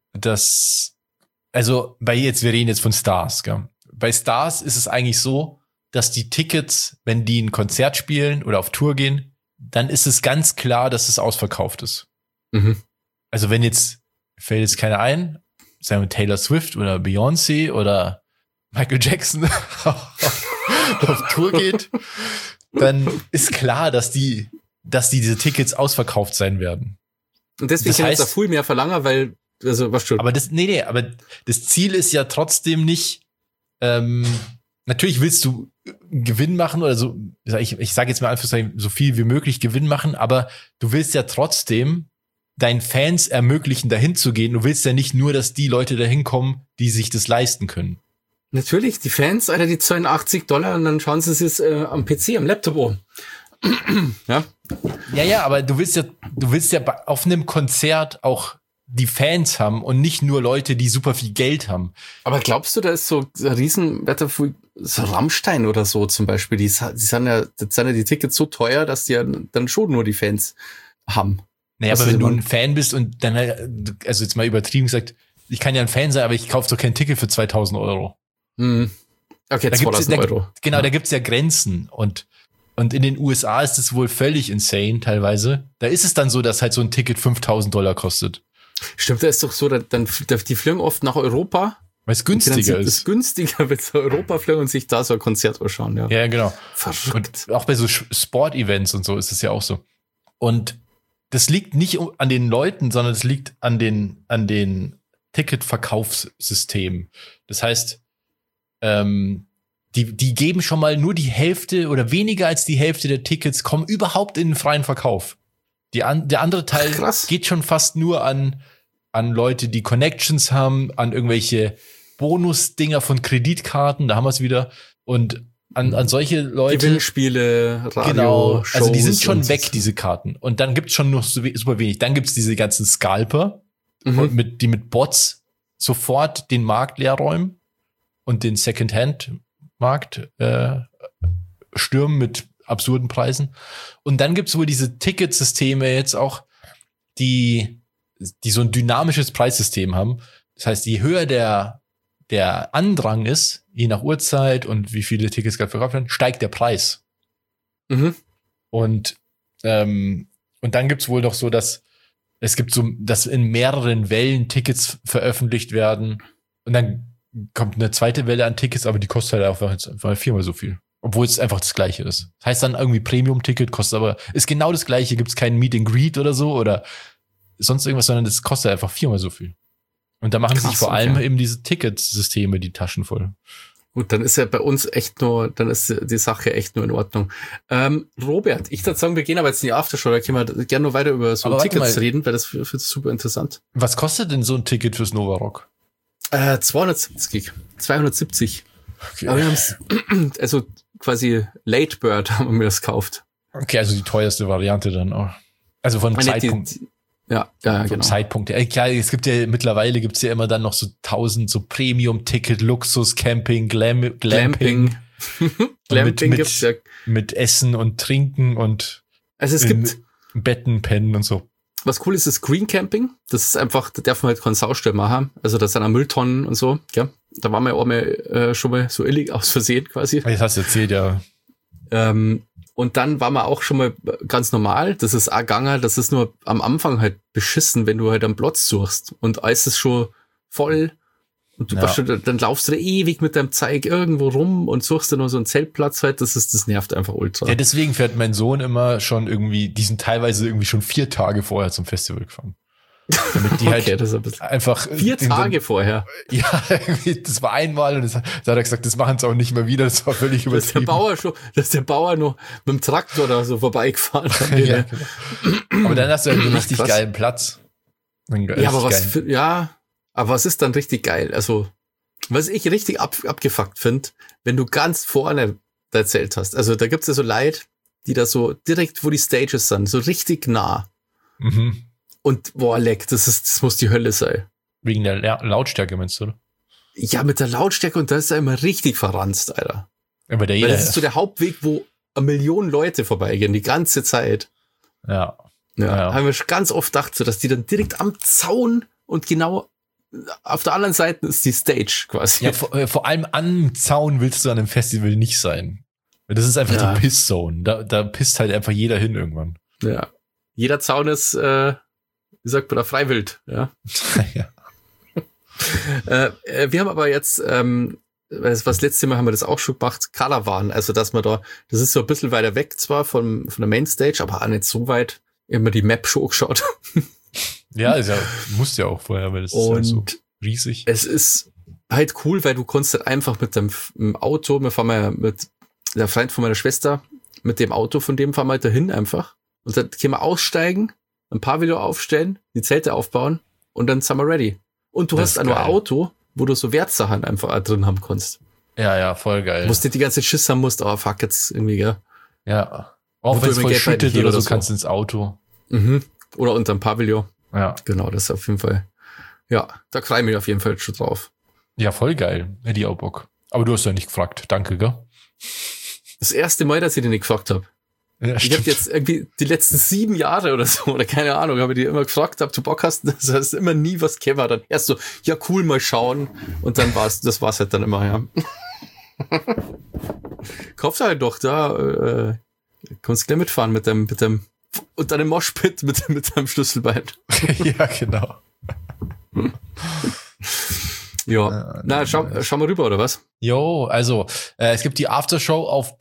[SPEAKER 1] Wir reden jetzt von Stars, gell? Bei Stars ist es eigentlich so, dass die Tickets, wenn die ein Konzert spielen oder auf Tour gehen, dann ist es ganz klar, dass es ausverkauft ist. Also wenn fällt jetzt keiner ein, sagen wir Taylor Swift oder Beyoncé oder Michael Jackson auf Tour geht, dann ist klar, dass diese Tickets ausverkauft sein werden.
[SPEAKER 2] Und deswegen kann ich da viel mehr verlangen, weil, also, was schon.
[SPEAKER 1] Aber aber das Ziel ist ja trotzdem nicht, natürlich willst du Gewinn machen oder so, ich sage jetzt mal einfach so viel wie möglich Gewinn machen, aber du willst ja trotzdem deinen Fans ermöglichen, dahin zu gehen. Du willst ja nicht nur, dass die Leute dahin kommen, die sich das leisten können.
[SPEAKER 2] Natürlich, die Fans, Alter, die zahlen $80 und dann schauen sie es am PC, am Laptop an. Ja.
[SPEAKER 1] Ja, aber du willst ja auf einem Konzert auch die Fans haben und nicht nur Leute, die super viel Geld haben.
[SPEAKER 2] Aber glaubst du, da ist so ein Riesenwetter, so Rammstein oder so zum Beispiel, die sind ja die Tickets so teuer, dass die ja dann schon nur die Fans haben.
[SPEAKER 1] Naja, aber wenn du ein Fan bist und dann, also jetzt mal übertrieben gesagt, ich kann ja ein Fan sein, aber ich kaufe doch kein Ticket für 2.000 Euro.
[SPEAKER 2] Okay, 2.000 Euro.
[SPEAKER 1] Genau, da gibt's ja Grenzen und in den USA ist es wohl völlig insane teilweise. Da ist es dann so, dass halt so ein Ticket $5.000 kostet.
[SPEAKER 2] Stimmt, da ist doch so, die fliegen oft nach Europa.
[SPEAKER 1] Weil es günstiger ist. Es ist
[SPEAKER 2] günstiger, wenn sie Europa fliegen und sich da so ein Konzert anschauen. Ja,
[SPEAKER 1] ja, genau.
[SPEAKER 2] Verrückt.
[SPEAKER 1] Und auch bei so Sportevents und so ist es ja auch so. Und das liegt nicht an den Leuten, sondern es liegt an den Ticketverkaufssystemen. Das heißt, die geben schon mal nur die Hälfte oder weniger als die Hälfte der Tickets kommen überhaupt in den freien Verkauf. Der andere Teil geht schon fast nur an Leute, die Connections haben, an irgendwelche Bonusdinger von Kreditkarten, da haben wir es wieder, und an solche Leute.
[SPEAKER 2] Gewinnspiele, Radio,
[SPEAKER 1] genau,
[SPEAKER 2] Shows,
[SPEAKER 1] also die sind schon weg, diese Karten. Und dann gibt's schon noch super wenig. Dann gibt's diese ganzen Scalper, die mit Bots sofort den Markt leer räumen und den Secondhand-Markt stürmen mit absurden Preisen. Und dann gibt's wohl diese Ticketsysteme jetzt auch, die so ein dynamisches Preissystem haben. Das heißt, je höher der Andrang ist, je nach Uhrzeit und wie viele Tickets gerade verkauft werden, steigt der Preis. Und dann gibt's wohl noch so, dass in mehreren Wellen Tickets veröffentlicht werden. Und dann kommt eine zweite Welle an Tickets, aber die kostet halt einfach 4-mal so viel. Obwohl es einfach das Gleiche ist. Das heißt dann irgendwie Premium-Ticket, kostet aber, ist genau das Gleiche, gibt's kein Meet and Greet oder so oder sonst irgendwas, sondern das kostet einfach 4-mal so viel. Und da machen sich vor allem eben diese Ticketsysteme die Taschen voll.
[SPEAKER 2] Gut, dann ist ja bei uns dann ist die Sache echt nur in Ordnung. Robert, ich würde sagen, wir gehen aber jetzt in die Aftershow, da können wir gerne noch weiter über so Tickets reden, weil das für super interessant.
[SPEAKER 1] Was kostet denn so ein Ticket fürs Nova Rock?
[SPEAKER 2] 270. Okay. Aber wir haben's, also quasi Late Bird haben wir das gekauft.
[SPEAKER 1] Okay, also die teuerste Variante dann auch. Also von Zeitpunkt.
[SPEAKER 2] Ja, genau.
[SPEAKER 1] Zeitpunkt. Klar, mittlerweile gibt's ja immer dann noch so 1000 so Premium-Ticket, Luxus, Camping, Glamping.
[SPEAKER 2] Glamping gibt's ja.
[SPEAKER 1] Mit Essen und Trinken und
[SPEAKER 2] also es gibt
[SPEAKER 1] Betten, Pennen und so.
[SPEAKER 2] Was cool ist Green Camping. Das ist einfach, da darf man halt keinen Saustall machen. Also das sind auch Mülltonnen und so. Ja, da waren wir auch mal, schon mal so illig aus Versehen quasi.
[SPEAKER 1] Das hast du erzählt, ja.
[SPEAKER 2] Und dann waren wir auch schon mal ganz normal. Das ist auch gegangen. Das ist nur am Anfang halt beschissen, wenn du halt einen Platz suchst. Und alles ist schon voll. Und du dann laufst du da ewig mit deinem Zeig irgendwo rum und suchst dann nur so einen Zeltplatz halt. Das nervt einfach ultra.
[SPEAKER 1] Ja, deswegen fährt mein Sohn immer schon irgendwie, die sind teilweise irgendwie schon 4 Tage vorher zum Festival gefahren. Damit die halt
[SPEAKER 2] das ist
[SPEAKER 1] einfach
[SPEAKER 2] 4 Tage vorher.
[SPEAKER 1] Ja, das war einmal und da hat er gesagt, das machen sie auch nicht mehr wieder, das war völlig übertrieben.
[SPEAKER 2] Dass der Bauer noch mit dem Traktor da so vorbeigefahren hat.
[SPEAKER 1] Ja, genau. Aber dann hast du einen richtig geilen Platz.
[SPEAKER 2] Aber was ist dann richtig geil? Also, was ich richtig abgefuckt finde, wenn du ganz vorne dein Zelt hast. Also da gibt's ja so Leute, die da so direkt, wo die Stages sind, so richtig nah. Und boah, leck, das muss die Hölle sein.
[SPEAKER 1] Wegen der Lautstärke, meinst du, oder?
[SPEAKER 2] Ja, mit der Lautstärke, und da ist er immer richtig verranzt, Alter.
[SPEAKER 1] Aber
[SPEAKER 2] weil das ist so der Hauptweg, wo 1 Million Leute vorbeigehen, die ganze Zeit.
[SPEAKER 1] Ja.
[SPEAKER 2] Haben wir schon ganz oft gedacht, so, dass die dann direkt am Zaun und genau auf der anderen Seite ist die Stage quasi.
[SPEAKER 1] Ja, vor allem am Zaun willst du an einem Festival nicht sein. Das ist einfach die Piss-Zone. Da pisst halt einfach jeder hin irgendwann.
[SPEAKER 2] Ja. Jeder Zaun ist, wie sagt man da, freiwild. Ja. Wir haben aber jetzt, was letztes Mal haben wir das auch schon gemacht, Caravan. Also, dass man das ist so ein bisschen weiter weg zwar von der Mainstage, aber auch nicht so weit. Immer die Map schon geschaut.
[SPEAKER 1] Ja, musst ja auch vorher, weil das ist halt so riesig.
[SPEAKER 2] Es ist halt cool, weil du kannst halt einfach mit dem Auto, wir fahren mal mit der Freund von meiner Schwester, mit dem Auto von dem fahren wir halt dahin einfach. Und dann können wir aussteigen ein Pavillon aufstellen, die Zelte aufbauen und dann sind wir ready. Und du hast auch noch ein Auto, wo du so Wertsachen einfach drin haben kannst.
[SPEAKER 1] Ja, voll geil.
[SPEAKER 2] Du musst nicht die ganze Schiss haben musst, aber fuck jetzt irgendwie, gell?
[SPEAKER 1] Ja. Auch wenn es voll schüttet oder so, kannst du ins Auto.
[SPEAKER 2] Mhm. Oder unterm Pavillon.
[SPEAKER 1] Ja.
[SPEAKER 2] Genau, das ist auf jeden Fall, ja, da freue ich mich auf jeden Fall schon drauf.
[SPEAKER 1] Ja, voll geil. Hätte ich auch Bock. Aber du hast ja nicht gefragt. Danke, gell?
[SPEAKER 2] Das erste Mal, dass ich den nicht gefragt habe. Ja, ich habe jetzt irgendwie die letzten 7 Jahre oder so, oder keine Ahnung, habe ich dir immer gefragt, ob du Bock hast. Das heißt immer nie was käme. Dann erst so, ja cool, mal schauen. Und dann das war's halt dann immer, ja. Kaufst halt doch da, kannst gleich mitfahren mit dem und dann im Moshpit mit deinem Schlüsselbein.
[SPEAKER 1] Ja, genau.
[SPEAKER 2] Ja, na, schau mal rüber, oder was?
[SPEAKER 1] Jo, also, es gibt die Aftershow auf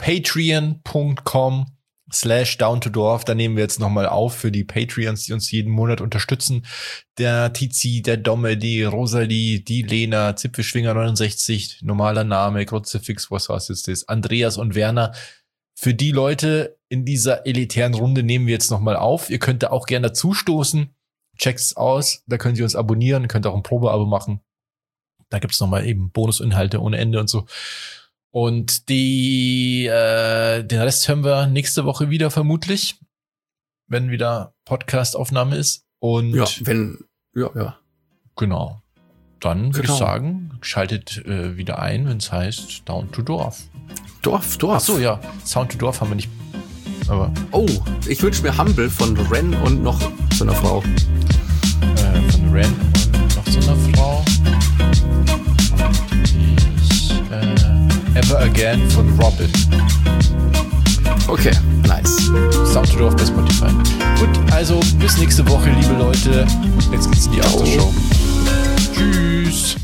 [SPEAKER 1] patreon.com/downtodorf. Da nehmen wir jetzt nochmal auf für die Patreons, die uns jeden Monat unterstützen. Der Tizi, der Domme, die Rosalie, die Lena, Zipfelschwinger 69, normaler Name, Kruzifix, was war's jetzt das? Andreas und Werner. Für die Leute in dieser elitären Runde nehmen wir jetzt nochmal auf. Ihr könnt da auch gerne dazustoßen. Checkt's aus. Da könnt ihr uns abonnieren. Könnt auch ein Probeabo machen. Da gibt's nochmal eben Bonusinhalte ohne Ende und so. Und den Rest hören wir nächste Woche wieder vermutlich, wenn wieder Podcast-Aufnahme ist. Und
[SPEAKER 2] ja.
[SPEAKER 1] Genau. Dann würde ich sagen, schaltet wieder ein, wenn es heißt Down to Dorf.
[SPEAKER 2] Dorf.
[SPEAKER 1] Ach so, ja. Sound to Dorf haben wir nicht. Aber
[SPEAKER 2] oh, ich wünsche mir Humble von Ren und noch so einer Frau.
[SPEAKER 1] Von Ren und noch so einer Frau. Ever Again von Robin.
[SPEAKER 2] Okay, nice.
[SPEAKER 1] Sound to Dorf bei Spotify. Gut, also bis nächste Woche, liebe Leute. Jetzt geht's in die Aftershow. Tschüss.